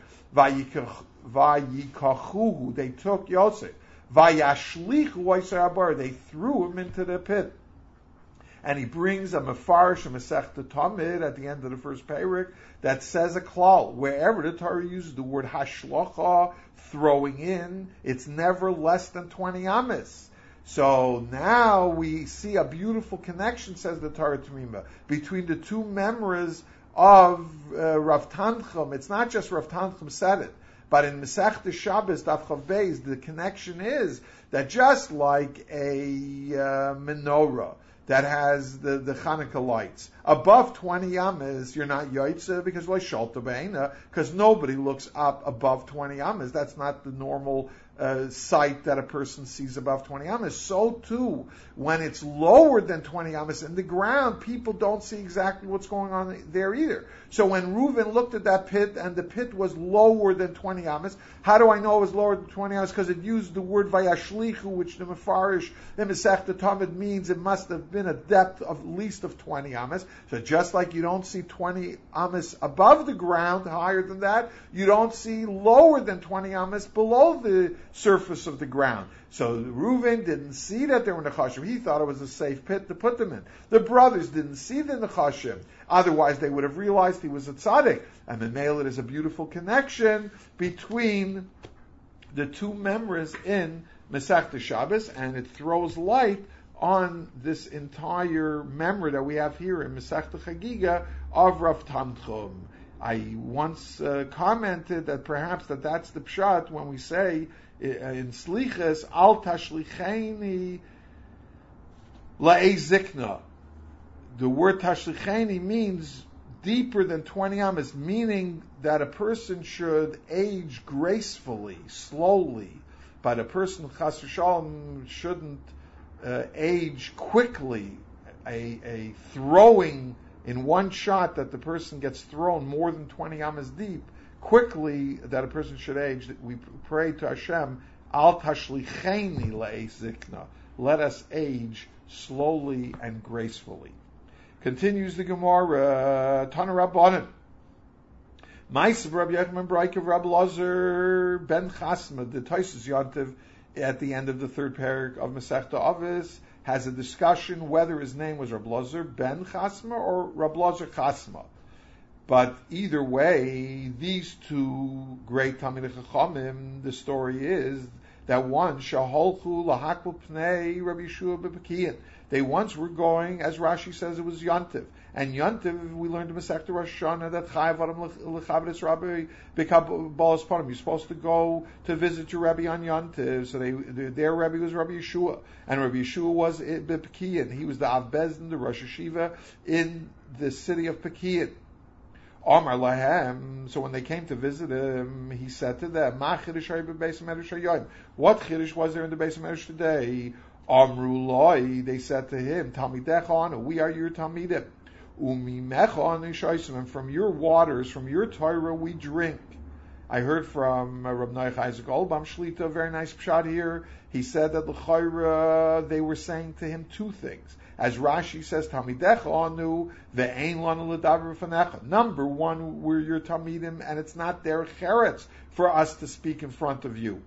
Speaker 1: Vayikachuhu, they took Yosef. Vayashlichu, they threw him into the pit. And he brings a mefarish, a Masechta Tamid at the end of the first parak that says a klal. Wherever the Torah uses the word hashlocha, throwing in, it's never less than twenty amas. So now we see a beautiful connection, says the Torah Tamima, between the two memories of uh, Rav Tanchum. It's not just Rav Tanchum said it, but in Masechta Shabbos, Daf Chav Beis, the connection is that just like a uh, menorah that has the, the Hanukkah lights, above twenty amas, you're not yoitze because lo shalta be'ena, because nobody looks up above twenty amas. That's not the normal uh, sight that a person sees above twenty amas. So too, when it's lower than twenty amas in the ground, people don't see exactly what's going on there either. So when Reuven looked at that pit and the pit was lower than twenty amas, how do I know it was lower than twenty amas? Because it used the word vayashlichu, which the Mefarish, the Masechta Talmud means it must have been a depth of at least of twenty amas. So just like you don't see twenty amas above the ground, higher than that, you don't see lower than twenty amas below the surface of the ground. So Reuven didn't see that they were nechashim. He thought it was a safe pit to put them in. The brothers didn't see the nechashim. Otherwise, they would have realized he was a tzaddik. And Memele, there's a beautiful connection between the two memories in Masechta Shabbos, and it throws light on this entire memory that we have here in Masechta Chagiga of Rav Tanchum. I once uh, commented that perhaps that that's the pshat when we say uh, in Slichas, Al Tashlicheni La'ezikna. The word Tashlicheni means deeper than twenty amas, meaning that a person should age gracefully, slowly, but a person, Chas v'shalom, shouldn't uh, age quickly. A, a throwing in one shot that the person gets thrown more than twenty amas deep, quickly that a person should age. That we pray to Hashem, Al Tashlicheni La'ezikna. Let us age slowly and gracefully. Continues the Gemara, Tana Rabbanan. Ma'asav Rabbi Yochanan Braika Rabbi Lazar ben Chasma, the Taisus Yontiv, at the end of the third parak of Masechta Avos, has a discussion whether his name was Rabbi Lazar ben Chasma or Rabbi Lazar Chasma. But either way, these two great Talmidei Chachamim, the story is that one, Shaholchu lahakbul pnei Rabbi Yeshua b'Pekiyin. They once were going, as Rashi says, it was Yontiv. And Yontiv, we learned in Masechta Rosh Hashanah that Chayav Adam l'chavdis Rabbi b'Kabbalas Panim. You're supposed to go to visit your Rabbi on Yontiv. So they, their Rabbi was Rabbi Yeshua. And Rabbi Yeshua was b'Pekiyin. He was the Av Bezdin, the Rosh Hashiva, in the city of Pekiyin. Amar lahem. So when they came to visit him, he said to them, "Ma chiddush hay b'beis medrash hayom?" What chiddush was there in the beis medrash today? Amru loi. They said to him, "Talmidecha anu, we are your talmidim. Umimecha anu shaysim, and from your waters, from your Torah, we drink." I heard from uh, Reb Noach Isaac Olbam Shlita, a very nice pshat here. He said that l'chayra they were saying to him two things. As Rashi says, Talmidecha anu ve'ein lanu l'davar v'fanecha. Number one, we're your talmidim, and it's not their cheretz for us to speak in front of you.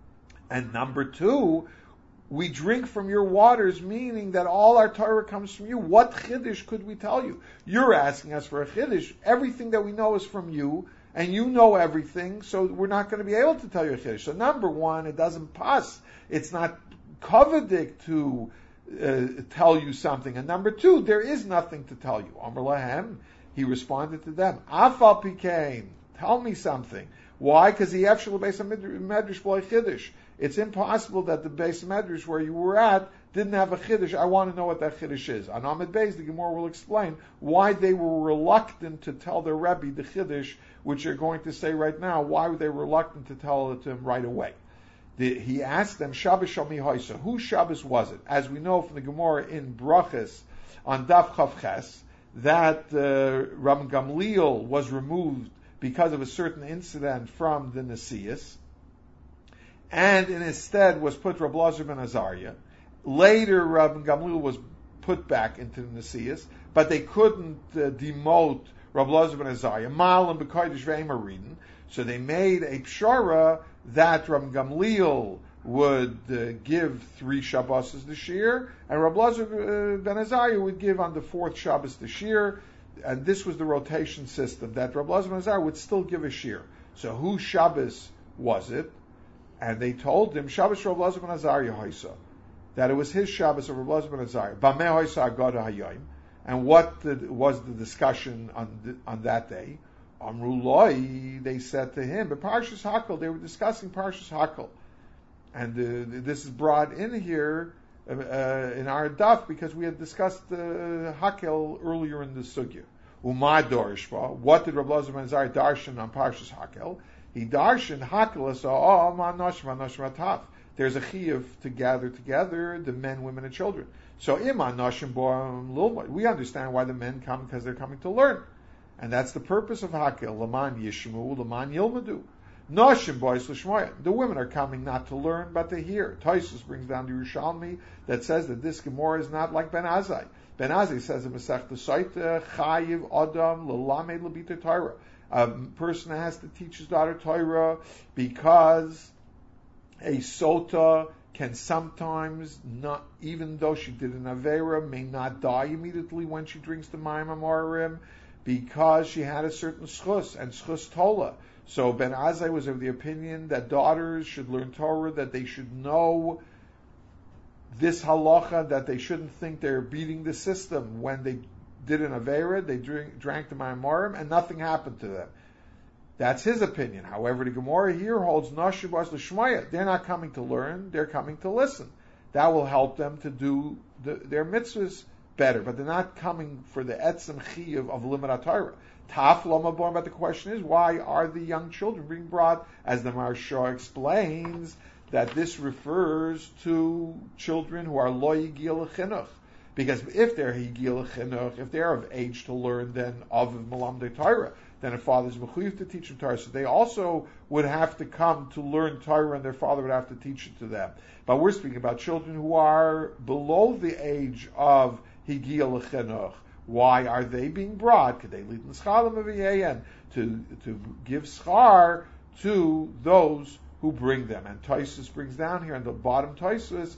Speaker 1: And number two, we drink from your waters, meaning that all our Torah comes from you. What chiddush could we tell you? You're asking us for a chiddush. Everything that we know is from you, and you know everything, so we're not going to be able to tell you a chiddush. So number one, it doesn't pass. It's not kovedik to uh, tell you something. And number two, there is nothing to tell you. Amar lahem, he responded to them, Afal pikein, tell me something. Why? Because the Efshel Beis Medrash B'loi Chiddush. It's impossible that the Beis Medrash where you were at didn't have a Chiddush. I want to know what that Chiddush is. On Amid Beis, the Gemara will explain why they were reluctant to tell their Rebbe the Chiddush, which they're going to say right now. Why were they reluctant to tell it to him right away? The, he asked them, Shabbos Shami Hoysa, whose Shabbos was it? As we know from the Gemara in Brachas on Daf Chav Ches, that uh, Rabban Gamliel was removed because of a certain incident from the Nesias, and in his stead was put Rabbi Lazar ben Azariah. Later, Rabban Gamliel was put back into the Nesias, but they couldn't uh, demote Rabbi Lazar ben Azariah. Mal and B'Kodesh ve'Emer Riden. So they made a pshara that Rabban Gamliel would uh, give three Shabbos this year, and Rabbi Lazar uh, ben Azariah would give on the fourth Shabbos this year. And this was the rotation system, that Rabbi Lazar ben Azariah would still give a shir. So whose Shabbos was it? And they told him, Shabbos Rabbi Lazar ben Azariah Hoysa, that it was his Shabbos of Rabbi Lazar ben Azariah. Bameh Hoysa Agada Hayoim. And what the, was the discussion on the, on that day? Amru Loi, they said to him, but Parshas Hakel, they were discussing Parshas Hakel. And uh, this is brought in here uh, uh, in our daf because we had discussed uh, Hakel earlier in the sugya. Umad Dorishva, what did Rabbi Lazar ben Azariah darshan on Parshas Hakel? He darshan hakelas oh manoshim manoshim ataf. There's a chiyuv to gather together the men, women, and children. So iman noshim boam lulmod. We understand why the men come because they're coming to learn, and that's the purpose of hakel. Laman yishmu, laman yilmadu. Noshim boys l'shmoya. The women are coming not to learn but to hear. Taisus brings down the Yerushalmi that says that this Gemara is not like Ben Azai. Ben Azai says in Masechta Saita chayiv adam l'lamed l'bita Torah. A person has to teach his daughter Torah because a sota can sometimes not, even though she did an avera, may not die immediately when she drinks the mayim amorim because she had a certain schus and schus tola. So Ben Azai was of the opinion that daughters should learn Torah, that they should know this halacha, that they shouldn't think they're beating the system. When they did an avera, they drink, drank the ma'amorim, and nothing happened to them. That's his opinion. However, the Gemara here holds Nashim Bas L'Shmaya. They're not coming to learn, they're coming to listen. That will help them to do the, their mitzvahs better, but they're not coming for the etzem chiyuv of limud Torah. Taf lama born, but the question is, why are the young children being brought? As the Maharsha explains, that this refers to children who are lo yigil chinuch. Because if they're yigil chinuch, if they're of age to learn, then of malamdei Torah, then a father's mechuyev to teach them Torah. So they also would have to come to learn Torah, and their father would have to teach it to them. But we're speaking about children who are below the age of yigil chinuch. Why are they being brought? To to give schar to those who bring them. And Taisus brings down here on the bottom Taisus,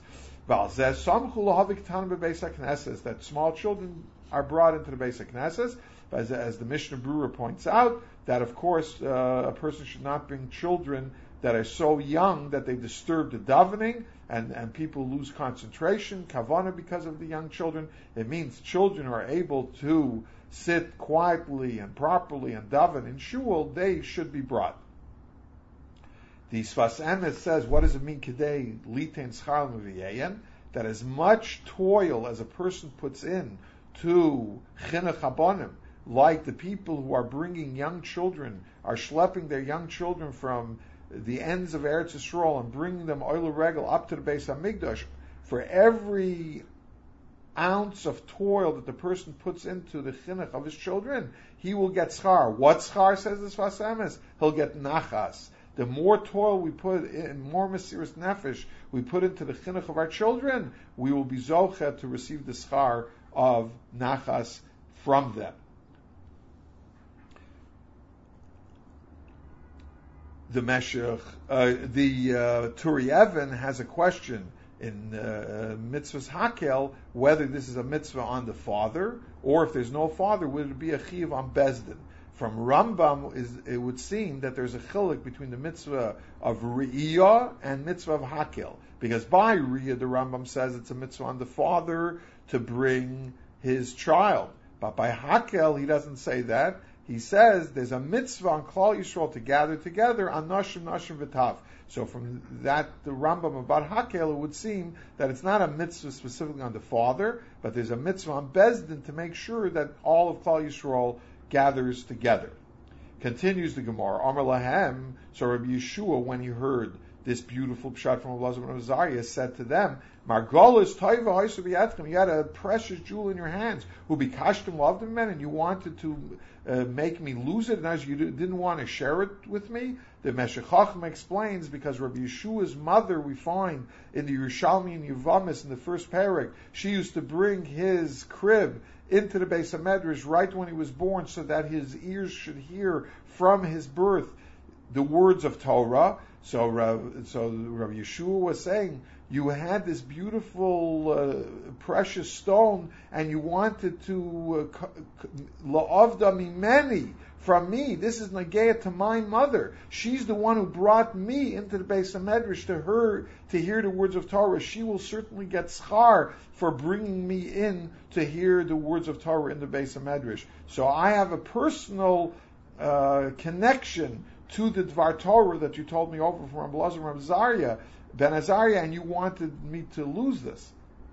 Speaker 1: that small children are brought into the Beis HaKnesses. As, as the Mishnah Berurah points out, that of course uh, a person should not bring children that are so young that they disturb the davening, and, and people lose concentration, kavana, because of the young children. It means children who are able to sit quietly and properly and daven in shul, they should be brought. The Sfas Emes says, what does it mean kedei litein schar l'meviyein? That as much toil as a person puts in to chinuch habonim, like the people who are bringing young children, are schlepping their young children from the ends of Eretz Yisrael and bringing them oil regel up to the Beis Hamikdash, for every ounce of toil that the person puts into the chinuch of his children, he will get schar. What schar, says the Sfas Emes? He'll get nachas. The more toil we put in, more mesiras nefesh we put into the chinuch of our children, we will be zocheh to receive the schar of nachas from them. The Meshech, uh, the uh, Turi Even has a question in uh, mitzvahs hakel, whether this is a mitzvah on the father, or if there's no father, would it be a chiyuv on Bezdin? From Rambam, is, it would seem that there's a chiluk between the mitzvah of Riyah and mitzvah of hakel, because by Riyah the Rambam says it's a mitzvah on the father to bring his child, but by hakel he doesn't say that. He says there's a mitzvah on Klal Yisrael to gather together on Nashim, Nashim V'tav. So from that, the Rambam about Hakel, it would seem that it's not a mitzvah specifically on the father, but there's a mitzvah on Bezdin to make sure that all of Klal Yisrael gathers together. Continues the Gemara, Amar Lahem, so Rabbi Yeshua, when he heard this beautiful pshat from Elazar ben Azariah, said to them, Margolis toiva haisu b'yadchem, you had a precious jewel in your hands, who bikashtem loved men, and you wanted to uh, make me lose it, and as you didn't want to share it with me. The Meshech Chacham explains, because Rabbi Yeshua's mother, we find in the Yerushalmi and Yevamis in the first parak, she used to bring his crib into the Beis HaMedrash right when he was born, so that his ears should hear from his birth the words of Torah. So, uh, so Rabbi Yeshua was saying, you had this beautiful, uh, precious stone, and you wanted to la'avda mimeni, from me. This is nageya to my mother. She's the one who brought me into the Beis HaMedrash to her to hear the words of Torah. She will certainly get schar for bringing me in to hear the words of Torah in the Beis HaMedrash. So I have a personal uh, connection to the Dvar Torah that you told me over from Elazar ben Azariah, Ben Azariah, and you wanted me to lose this.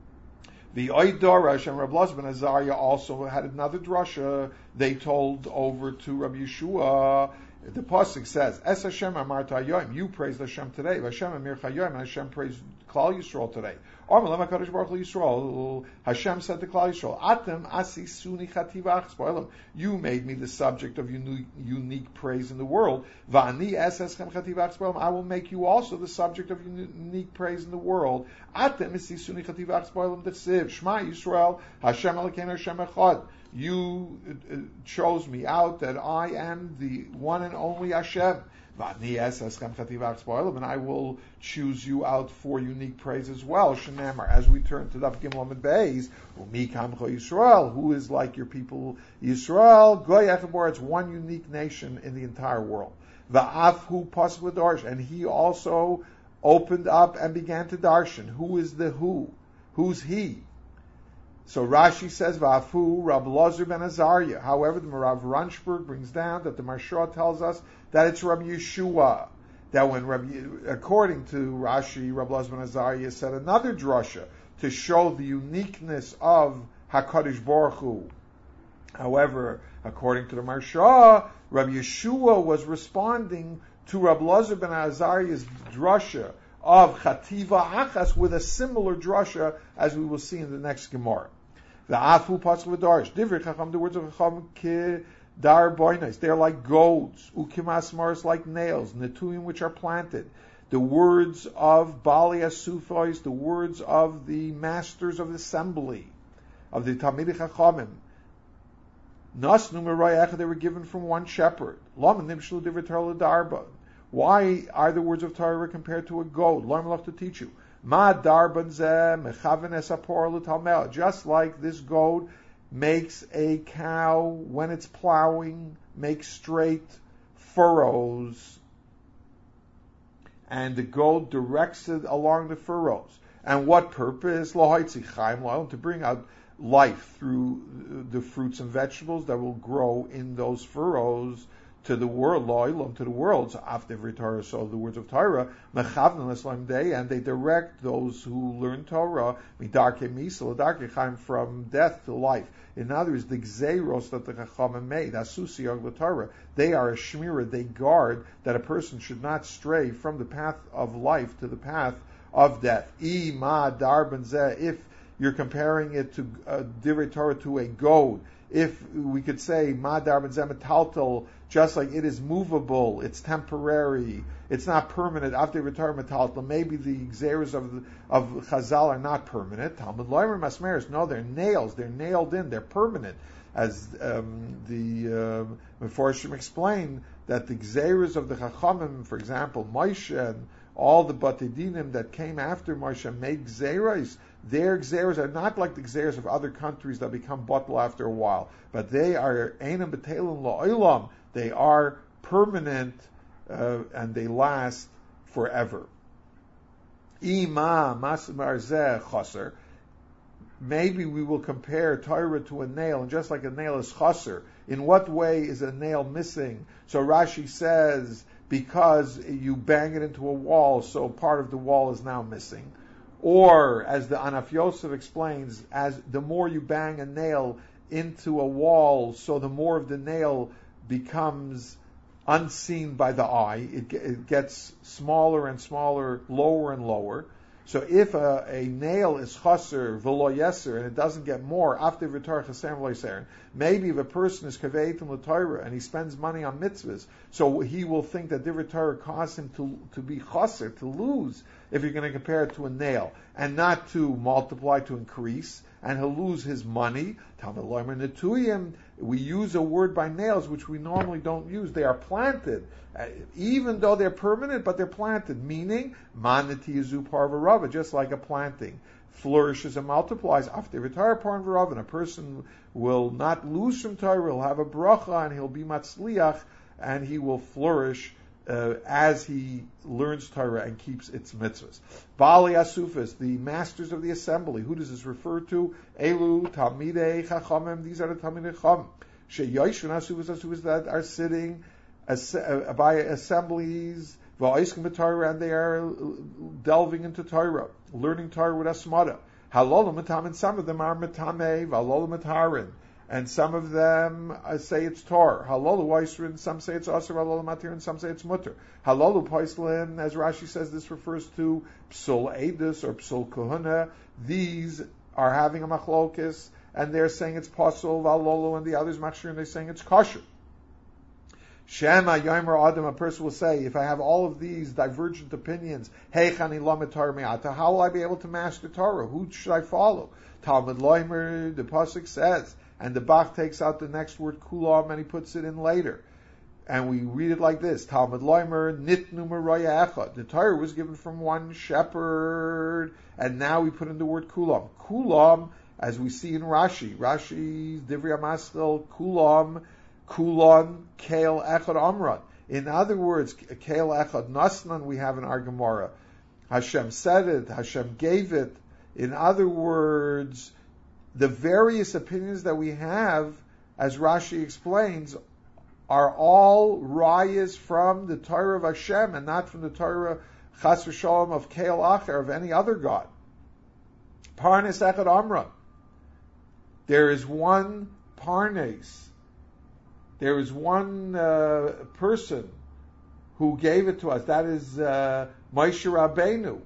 Speaker 1: The Oid Dorash and Rabbi Elazar ben Azariah also had another drasha they told over to Rabbi Yeshua, The pasuk says, "Es Hashem amarta hayoim." You praised Hashem today. Hashem amir chayoim, and Hashem praised Klal Yisrael today. Armalem Hakadosh Baruch Hu Yisrael. Hashem said to Klal Yisrael, "Atem asisuni chativach spoilim." You made me the subject of unique, unique praise in the world. Va'ani eseschem chativach spoilim. I will make you also the subject of unique praise in the world. Atem asisuni chativach spoilim. D'chsiv Shema Yisrael Hashem Elokeinu Hashem Echad. You chose me out that I am the one and only Hashem. And I will choose you out for unique praise as well. Shenamar, as we turn to the Gimel Amud Beis, Yisrael, who is like your people Yisrael, Goy Echabor, it's one unique nation in the entire world. Va'afhu pasuk v'darsh, and he also opened up and began to darshan. Who is the who? Who's he? So Rashi says, Va'afu Rab Lazar ben Azariah. However, the Marav Runchberg brings down that the Maharsha tells us that it's Rabbi Yeshua. That when Rabbi, according to Rashi, Rab Lazar ben Azariah said another drasha to show the uniqueness of HaKadosh Baruch Hu. However, according to the Maharsha, Rabbi Yeshua was responding to Rab Lazar ben Azariah's drasha of Chativa Achas with a similar drasha as we will see in the next Gemara. The Afu Pasuk V'Darish, Divrei Chacham, the words of Chacham, Ke Dar Boinais, they're like goads, Ukimas Mars like nails, Netuyim which are planted. The words of Bali Asufos, the words of the masters of the assembly, of the Talmidei Chachamim. Nasnu Merayach, they were given from one shepherd. Lama Nimshlu Divrei Torah L'Darba. Why are the words of Torah compared to a goat? Larmalach to teach you. Ma darban zeh mechaven es hapor l'talmel. Just like this goat makes a cow when it's plowing, makes straight furrows, and the goat directs it along the furrows. And what purpose? Lohaitzi chaim lo'el, to bring out life through the fruits and vegetables that will grow in those furrows to the world, lo'ilom, to the world. So after every Torah, so the words of Torah, mechavnen l'slam day, and they direct those who learn Torah, midarke misal, darke chaim, from death to life. In other words, the gzeiros that the Chachamim made, asusi the Torah, they are a shmirah, they guard that a person should not stray from the path of life to the path of death. I ma darben zeh, if you're comparing it to uh, divrei Torah to a goat, if we could say ma darben zeh metaltel, just like it is movable, it's temporary, it's not permanent. After return metaltel, maybe the xeris of the, of Chazal are not permanent. Talmud loymer masmeris, no, they're nails, they're nailed in, they're permanent. As um, the uh, Meforshim explained, that the xeris of the Chachamim, for example, Moshe and all the Batedinim that came after Moshe made xeris. Their xeris are not like the xeris of other countries that become bottle after a while, but they are einam b'teilin la'olam. They are permanent uh, and they last forever. Ima masmar zeh chaser. Maybe we will compare Torah to a nail, and just like a nail is chaser, in what way is a nail missing? So Rashi says, because you bang it into a wall, so part of the wall is now missing. Or, as the Anaf Yosef explains, as the more you bang a nail into a wall, so the more of the nail becomes unseen by the eye. It, it gets smaller and smaller, lower and lower. So if a, a nail is chaser v'lo yeser and it doesn't get more after v'tar chaser v'lo yeser, maybe if a person is kaveitim l'Torah and he spends money on mitzvahs, so he will think that divrei Torah caused him to to be chaser, to lose, if you're going to compare it to a nail, and not to multiply, to increase, and he'll lose his money. Talmud loymer netuyim. We use a word by nails which we normally don't use. They are planted, uh, even though they're permanent, but they're planted. Meaning, manati yazu parvarava, just like a planting flourishes and multiplies. After retire parvarava, and a person will not lose from Torah. He'll have a bracha and he'll be matzliach, and he will flourish Uh, as he learns Torah and keeps its mitzvahs. Bali Asufas, the masters of the assembly. Who does this refer to? Elu, Talmidei Chachamim. These are the Talmidei Chacham. Sheyoshun Asufas, Asufas that are sitting as, uh, by assemblies, v'oiskim Torah, and they are delving into Torah, learning Torah with asmada. Halolam Matam, and some of them are Matame, V'alolam Matarin. and some of them uh, say it's tar. Halalu Weisrin, some say it's Asr, Halalu Matir, and some say it's Mutter. Halalu Paislin, as Rashi says, this refers to Psul Eidus or Psul Kohuna. These are having a machlokis, and they're saying it's Pasul, Valolu, and the others Machshir, and they're saying it's kosher. Shema Yomer Adam, a person will say, if I have all of these divergent opinions, hey Chani Lamed Torah Me'ata, how will I be able to master Torah? Who should I follow? Talmud Loimer, the pasuk says, and the Bach takes out the next word kulam and he puts it in later, and we read it like this: Talmud Loimer Nitnu Meraya Echad. The Torah was given from one shepherd, and now we put in the word kulam. Kulam, as we see in Rashi, Rashi's Divrei Amaschil, kulam. Kulon Kael Echad Amran. In other words, Kael Echad Nasnan we have in our Gemara. Hashem said it, Hashem gave it. In other words, the various opinions that we have, as Rashi explains, are all rayas from the Torah of Hashem and not from the Torah Chas v'Shalom of Kael Acher, of any other God. Parnes Echad Amran. There is one Parnes. There is one uh, person who gave it to us. That is uh, Moshe Rabbeinu.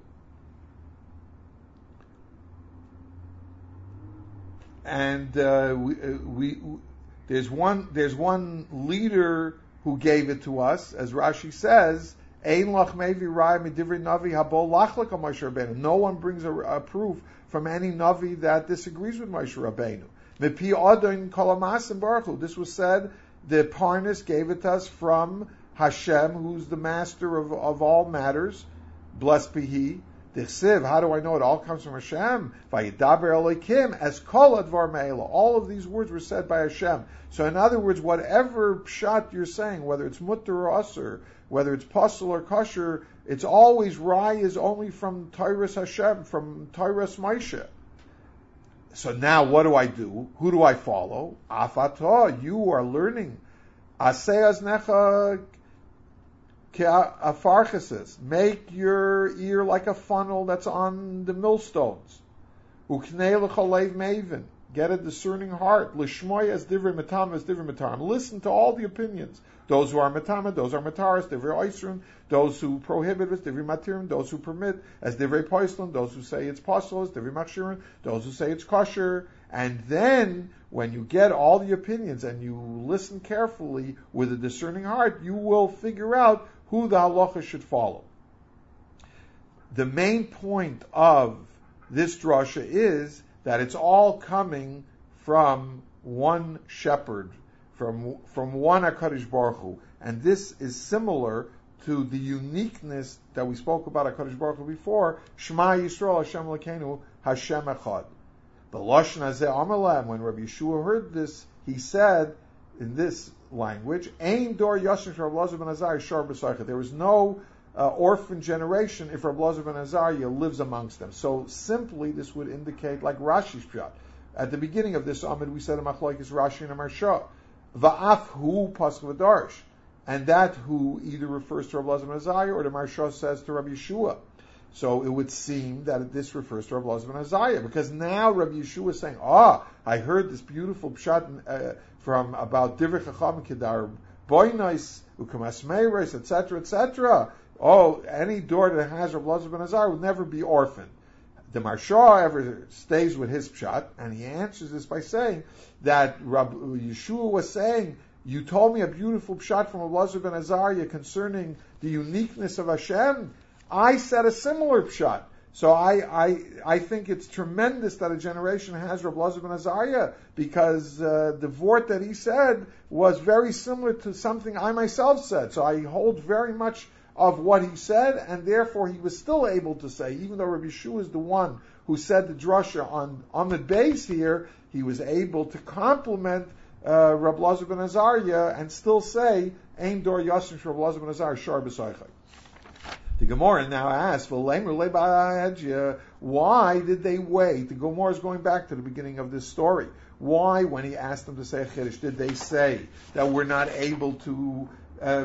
Speaker 1: And uh, we, uh, we, we, there's one there's one leader who gave it to us, as Rashi says. Ein lach mevi raya midivrei navi habo lachlek Moshe Rabbeinu. No one brings a, a proof from any navi that disagrees with Moshe Rabbeinu. Mepi adon kol hamasim baruch hu. This was said. The Parnas gave it to us from Hashem, who's the master of, of all matters. Blessed be He. The Chsiv, how do I know it all comes from Hashem? Vayidaber Elokim, as kol advar me'ela. All of these words were said by Hashem. So in other words, whatever pshat you're saying, whether it's mutter or asur, whether it's pasul or kosher, it's always rai is only from Tyrus Hashem, from Tyrus Moshe. So now what do I do? Who do I follow? Afatah, you are learning. Aseyaz necha ke'afarcheses. Make your ear like a funnel that's on the millstones. Uknei l'chalev maven. Get a discerning heart. L'shmoy as divrei metam as divrei metarim. Listen to all the opinions. Those who are metama, those are metaris, divrei oisrim. Those who prohibit as divrei matirim. Those who permit as divrei poislim. Those who say it's possible as divrei machshirin. Those who say it's kosher. And then, when you get all the opinions and you listen carefully with a discerning heart, you will figure out who the halacha should follow. The main point of this drasha is that it's all coming from one shepherd, from from one HaKadosh Baruch Hu. And this is similar to the uniqueness that we spoke about HaKadosh Baruch Hu before, Shema Yisrael Hashem Elokeinu Hashem Echad. The Lashon Hazeh Amalem, when Rabbi Yeshua heard this, he said in this language, Ein Dor Yashin for Rabbi Elazar ben Azariah Shar B'Saycha. There was no uh, orphan generation if Rabbi Elazar ben Azariah lives amongst them. So simply this would indicate, like Rashi's pshat. At the beginning of this Amid, we said a machlokes Rashi and a Marsha. Va'af hu pasuk v'darsh. And that who either refers to Rabbi Elazar ben Azariah or the Marsha says to Rabbi Yeshua. So it would seem that this refers to Rabbi Elazar ben Azariah, because now Rabbi Yeshua is saying, ah, I heard this beautiful pshat uh, from about Divrei Chacham Kedar Boinais Ukamas Meiros, et cetera, et cetera. Oh, any door that has Rabbi Elazar ben Azariah will never be orphaned. The Marsha ever stays with his pshat, and he answers this by saying that Rabbi Yeshua was saying, you told me a beautiful pshat from Rabbi Elazar ben Azariah concerning the uniqueness of Hashem. I said a similar pshat. So I, I, I think it's tremendous that a generation has Rabbi Elazar ben Azariah, because uh, the vort that he said was very similar to something I myself said. So I hold very much of what he said, and therefore he was still able to say, even though Rabbi Yeshua is the one who said the drasha on Amid Beis here, he was able to complement uh, Rabbi Elazar ben Azariah and still say, Ein Dor Yashin for Rabbi Elazar ben Azariah Shar B'Saycha. The Gemara now asks, why did they wait? The Gemara is going back to the beginning of this story. Why, when he asked them to say Chiddush, did they say that we're not able to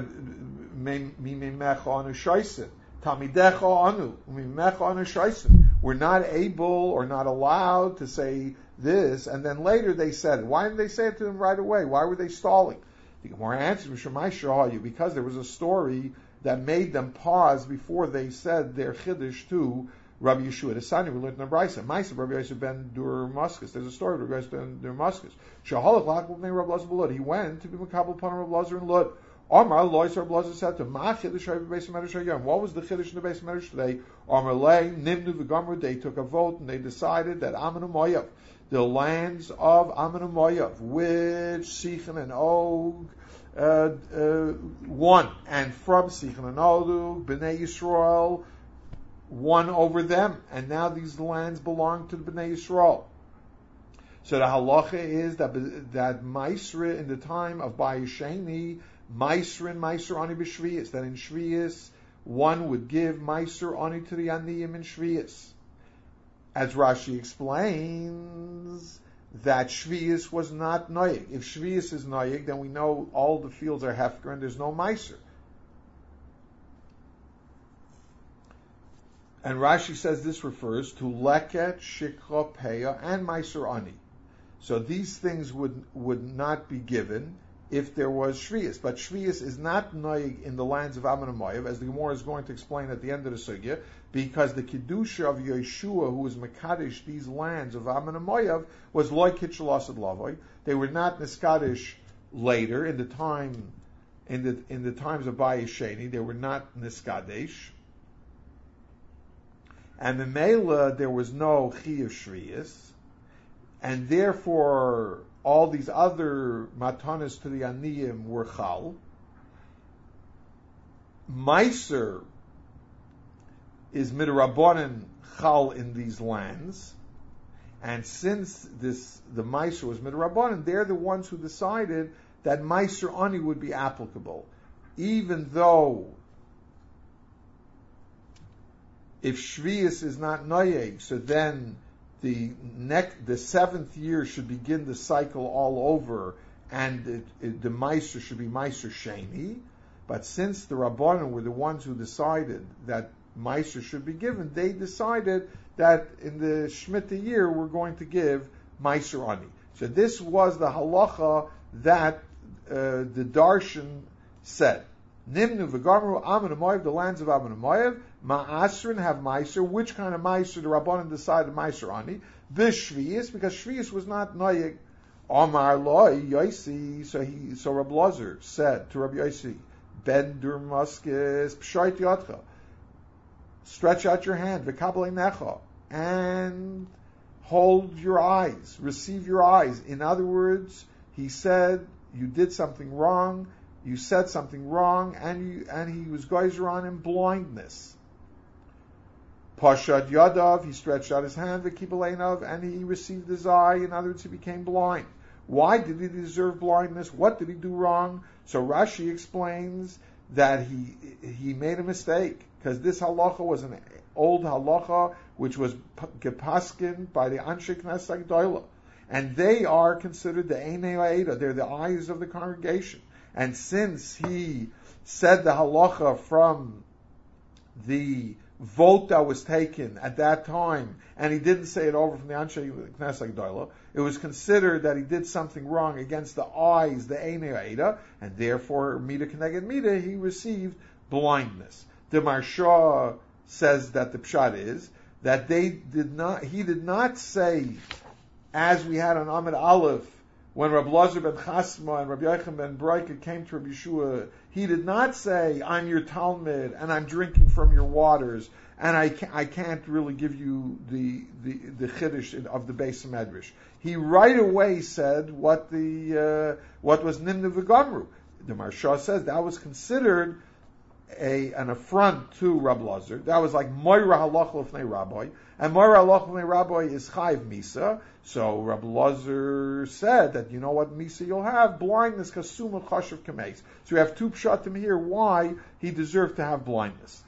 Speaker 1: Mimecha anu shaisin? Tamidecha anu, Mimecha anu shaisin. were not able or not allowed to say this, and then later they said it. Why didn't they say it to them right away? Why were they stalling? The Gemara answers, because there was a story that made them pause before they said their chiddush to Rabbi Yeshua the Sani. We learned in the Brisa. Ma'aseh Rabbi Yosef ben Durmaskus. There's a story of Rabbi Yosef ben Durmaskus. Shahalach lachul b'nei Rabbi Lazar b'Lud. He went to be mekabel upon Rabbi Lazar in Lud. Amar lois Rabbi Lazar said to him, Ma chiddush Rabbi Beis Medrash Hayom. What was the chiddush in the Beis Medrash today? Amar lei nimnu v'gamru. They took a vote and they decided that Ammon Moav, the lands of Ammon Moav, which Sichon and Og uh, uh, won, and from Sichon and Og, Bnei Yisrael won over them, and now these lands belong to the Bnei Yisrael. So the halacha is that that Maisra in the time of Bayesheni, Maisra and Maisra ani b'Shviyas, that in Shviyas one would give Maisra ani to the Aniyim in Shviyas. As Rashi explains, that Shviyas was not Noyeg. If Shviyas is Noyeg, then we know all the fields are Hefker and there's no Maisra. And Rashi says this refers to Leket, Shikha, Peah, and Meiser Ani. So these things would would not be given if there was Shviyas. But Shviyas is not Noig in the lands of Ammon and Moav, as the Gemara is going to explain at the end of the Sugya, because the Kedusha of Yeshua, who was Mekadesh, these lands of Ammon and Moav, was Loi Kitchel Asad Lavoi. They were not Niskadish later, in the time in the in the times of Bayesheni, they were not Niskadesh. And the Mela, there was no Chiyuv Shriyas, and therefore all these other matanas to the Aniyim were Chal. Meiser is Midrabanan Chal in these lands, and since this the Meiser was Midrabanan, they're the ones who decided that Meiser Ani would be applicable, even though if Shviyas is not Noyeg, so then the next, the seventh year should begin the cycle all over, and it, it, the Meiser should be Meiser Sheni. But since the Rabbanim were the ones who decided that Meiser should be given, they decided that in the Shemitah year we're going to give Meiser Ani. So this was the halacha that uh, the Darshan said. Nimnu v'gamru Ammon and Moav, the lands of Ammon and Moav, Ma'asrin have Meiser. Which kind of Meiser the Rabbanan decided Meiser Ani? B'Shviyas, because Shviyas was not Noyeg. Amar Loi Yosi, so he, so Rabbi Lazar said to Rabbi Yosi, Ben Durmaskis Pshait Yotcha, stretch out your hand, v'kabel necha, and hold your eyes, receive your eyes. In other words, he said, you did something wrong, you said something wrong, and you, and he was geyser on in blindness. Pashad Yadav, he stretched out his hand, v'kibeleinav, and he received his eye. In other words, he became blind. Why did he deserve blindness? What did he do wrong? So Rashi explains that he he made a mistake, because this halacha was an old halacha which was gepaskin by the Anshe Knesset Gdoila, and they are considered the Einei Ha'eda. They're the eyes of the congregation. And since he said the halacha from the vote that was taken at that time, and he didn't say it over from the Anshe Knesset Gdoila, it was considered that he did something wrong against the eyes, the Einei Ha'eda, and therefore, Mida Keneged Mida, he received blindness. The Marsha says that the pshat is that they did not, he did not say, as we had on Amid Aleph, when Rabbi Lazar ben Chasma and Rabbi Yochanan ben Broika came to Rabbi Yeshua, he did not say, I'm your Talmud, and I'm drinking from your waters, and I can't, I can't really give you the, the, the Chiddush of the Beis Medrash. He right away said what the, uh, what was Nimnu v'Gamru. The Marsha says that was considered a, an affront to Rabbi Lazar. That was like Moira Halach L'fnei Rabbi, and Moira Halach L'fnei Rabbi is Chayv Misa. So Rabbi Lazar said that, you know what Misa you'll have? Blindness, Kasuma Chashav Kameis. So we have two pshatim here why he deserved to have blindness.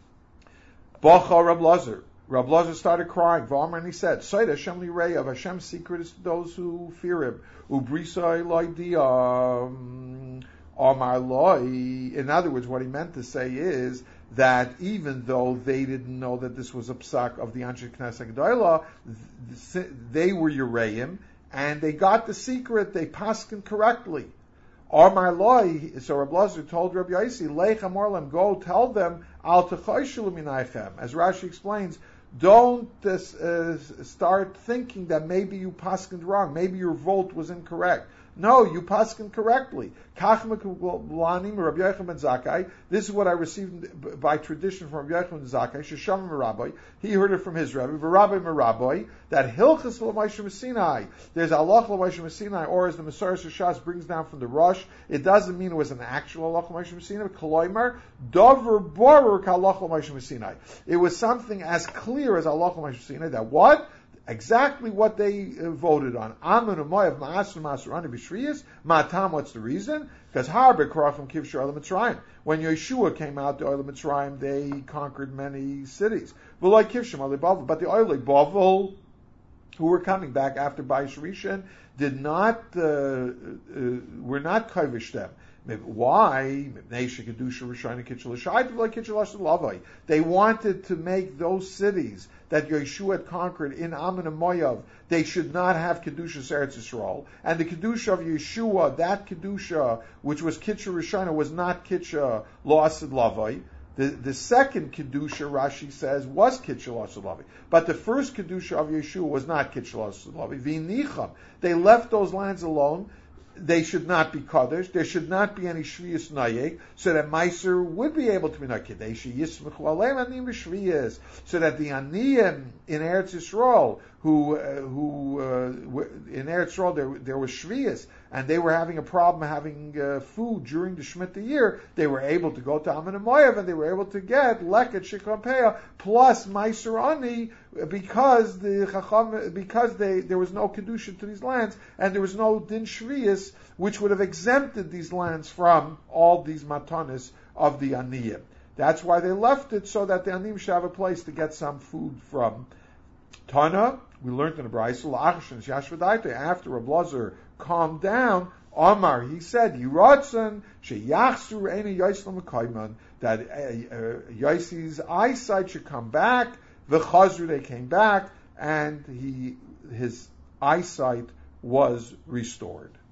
Speaker 1: Bacha Rabbi Lazar. Rabbi Lazar started crying. V'amar, and he said, Said Hashem Lireyav, Hashem's secret is to those who fear him. Ubrisa Eloidiyam. Amar Loi. In other words, what he meant to say is that even though they didn't know that this was a psak of the Anshe Knesset Gedolah, they were Yereim, and they got the secret, they paskin correctly. Amar Loi, so Rabbi Lazar told Rabbi Yaisi, Leich Amorlam, go tell them, Al Techoshelu Minaichem. As Rashi explains, don't uh, uh, start thinking that maybe you paskined wrong, maybe your vote was incorrect. No, you paskin correctly. This is what I received by tradition from Rabbi Yochanan ben Zakkai. Shesham Rabbi, he heard it from his rabbi. Rabbi Rabbi, that Hilchas l'Moshe Messinai. There's Allah l'Moshe Messinai, or as the Messiah Shas brings down from the Rosh. It doesn't mean it was an actual Allah l'Moshe Messinai. Koloimer Dover Borer K'Allah l'Moshe Messinai. It was something as clear as Allah l'Moshe Messinai. That what? Exactly what they uh, voted on. Amun u'moyav ma'asur ma'asur ani b'shriyas. Ma'atam, what's the reason? Because harbe korachim kivshar olam Mitzrayim. When Yeshua came out to olam Mitzrayim, they conquered many cities. V'loi kivsham ali bavel. But the oilei bavel, who were coming back after Bayis Rishon, did not, uh, uh, were not kavish them. Why? They wanted to make those cities that Yeshua had conquered in Ammon and Moav, they should not have Kedusha Eretz Yisrael. And the Kedusha of Yeshua, that Kedusha, which was Kitcha Rishona, was not Kitcha Loasid Lavai. The, the second Kedusha, Rashi says, was Kitcha Loasid Lavai. But the first Kedusha of Yeshua was not Kitcha Loasid Lavai. V'nicham. They left those lands alone. They should not be Kaddish. There should not be any Shviyas Nayek, so that Meiser would be able to be Nakedesh, Yismachu Aleim Anim Shviyas, so that the Aniyim in Eretz Yisrael, who, uh, who, uh, in Eretz Yisrael there, there was Shviyas, and they were having a problem having uh, food during the Shemitah year, they were able to go to Ammon and Moav, and they were able to get Leket Shikron Peah, plus Meiser Ani, because the Chacham, because they, there was no Kedusha to these lands, and there was no Din Shviyas, which would have exempted these lands from all these matanis of the Aniyim. That's why they left it, so that the Aniyim should have a place to get some food from. Tana, we learned in the Brayso, after Rabbi Lazar calmed down, Omar, he said, Yiratzon, sheyachsu re'enu Yoslam Kaiman, that uh, uh, Yossi's eyesight should come back, v'chazru, they came back, and he his eyesight was restored.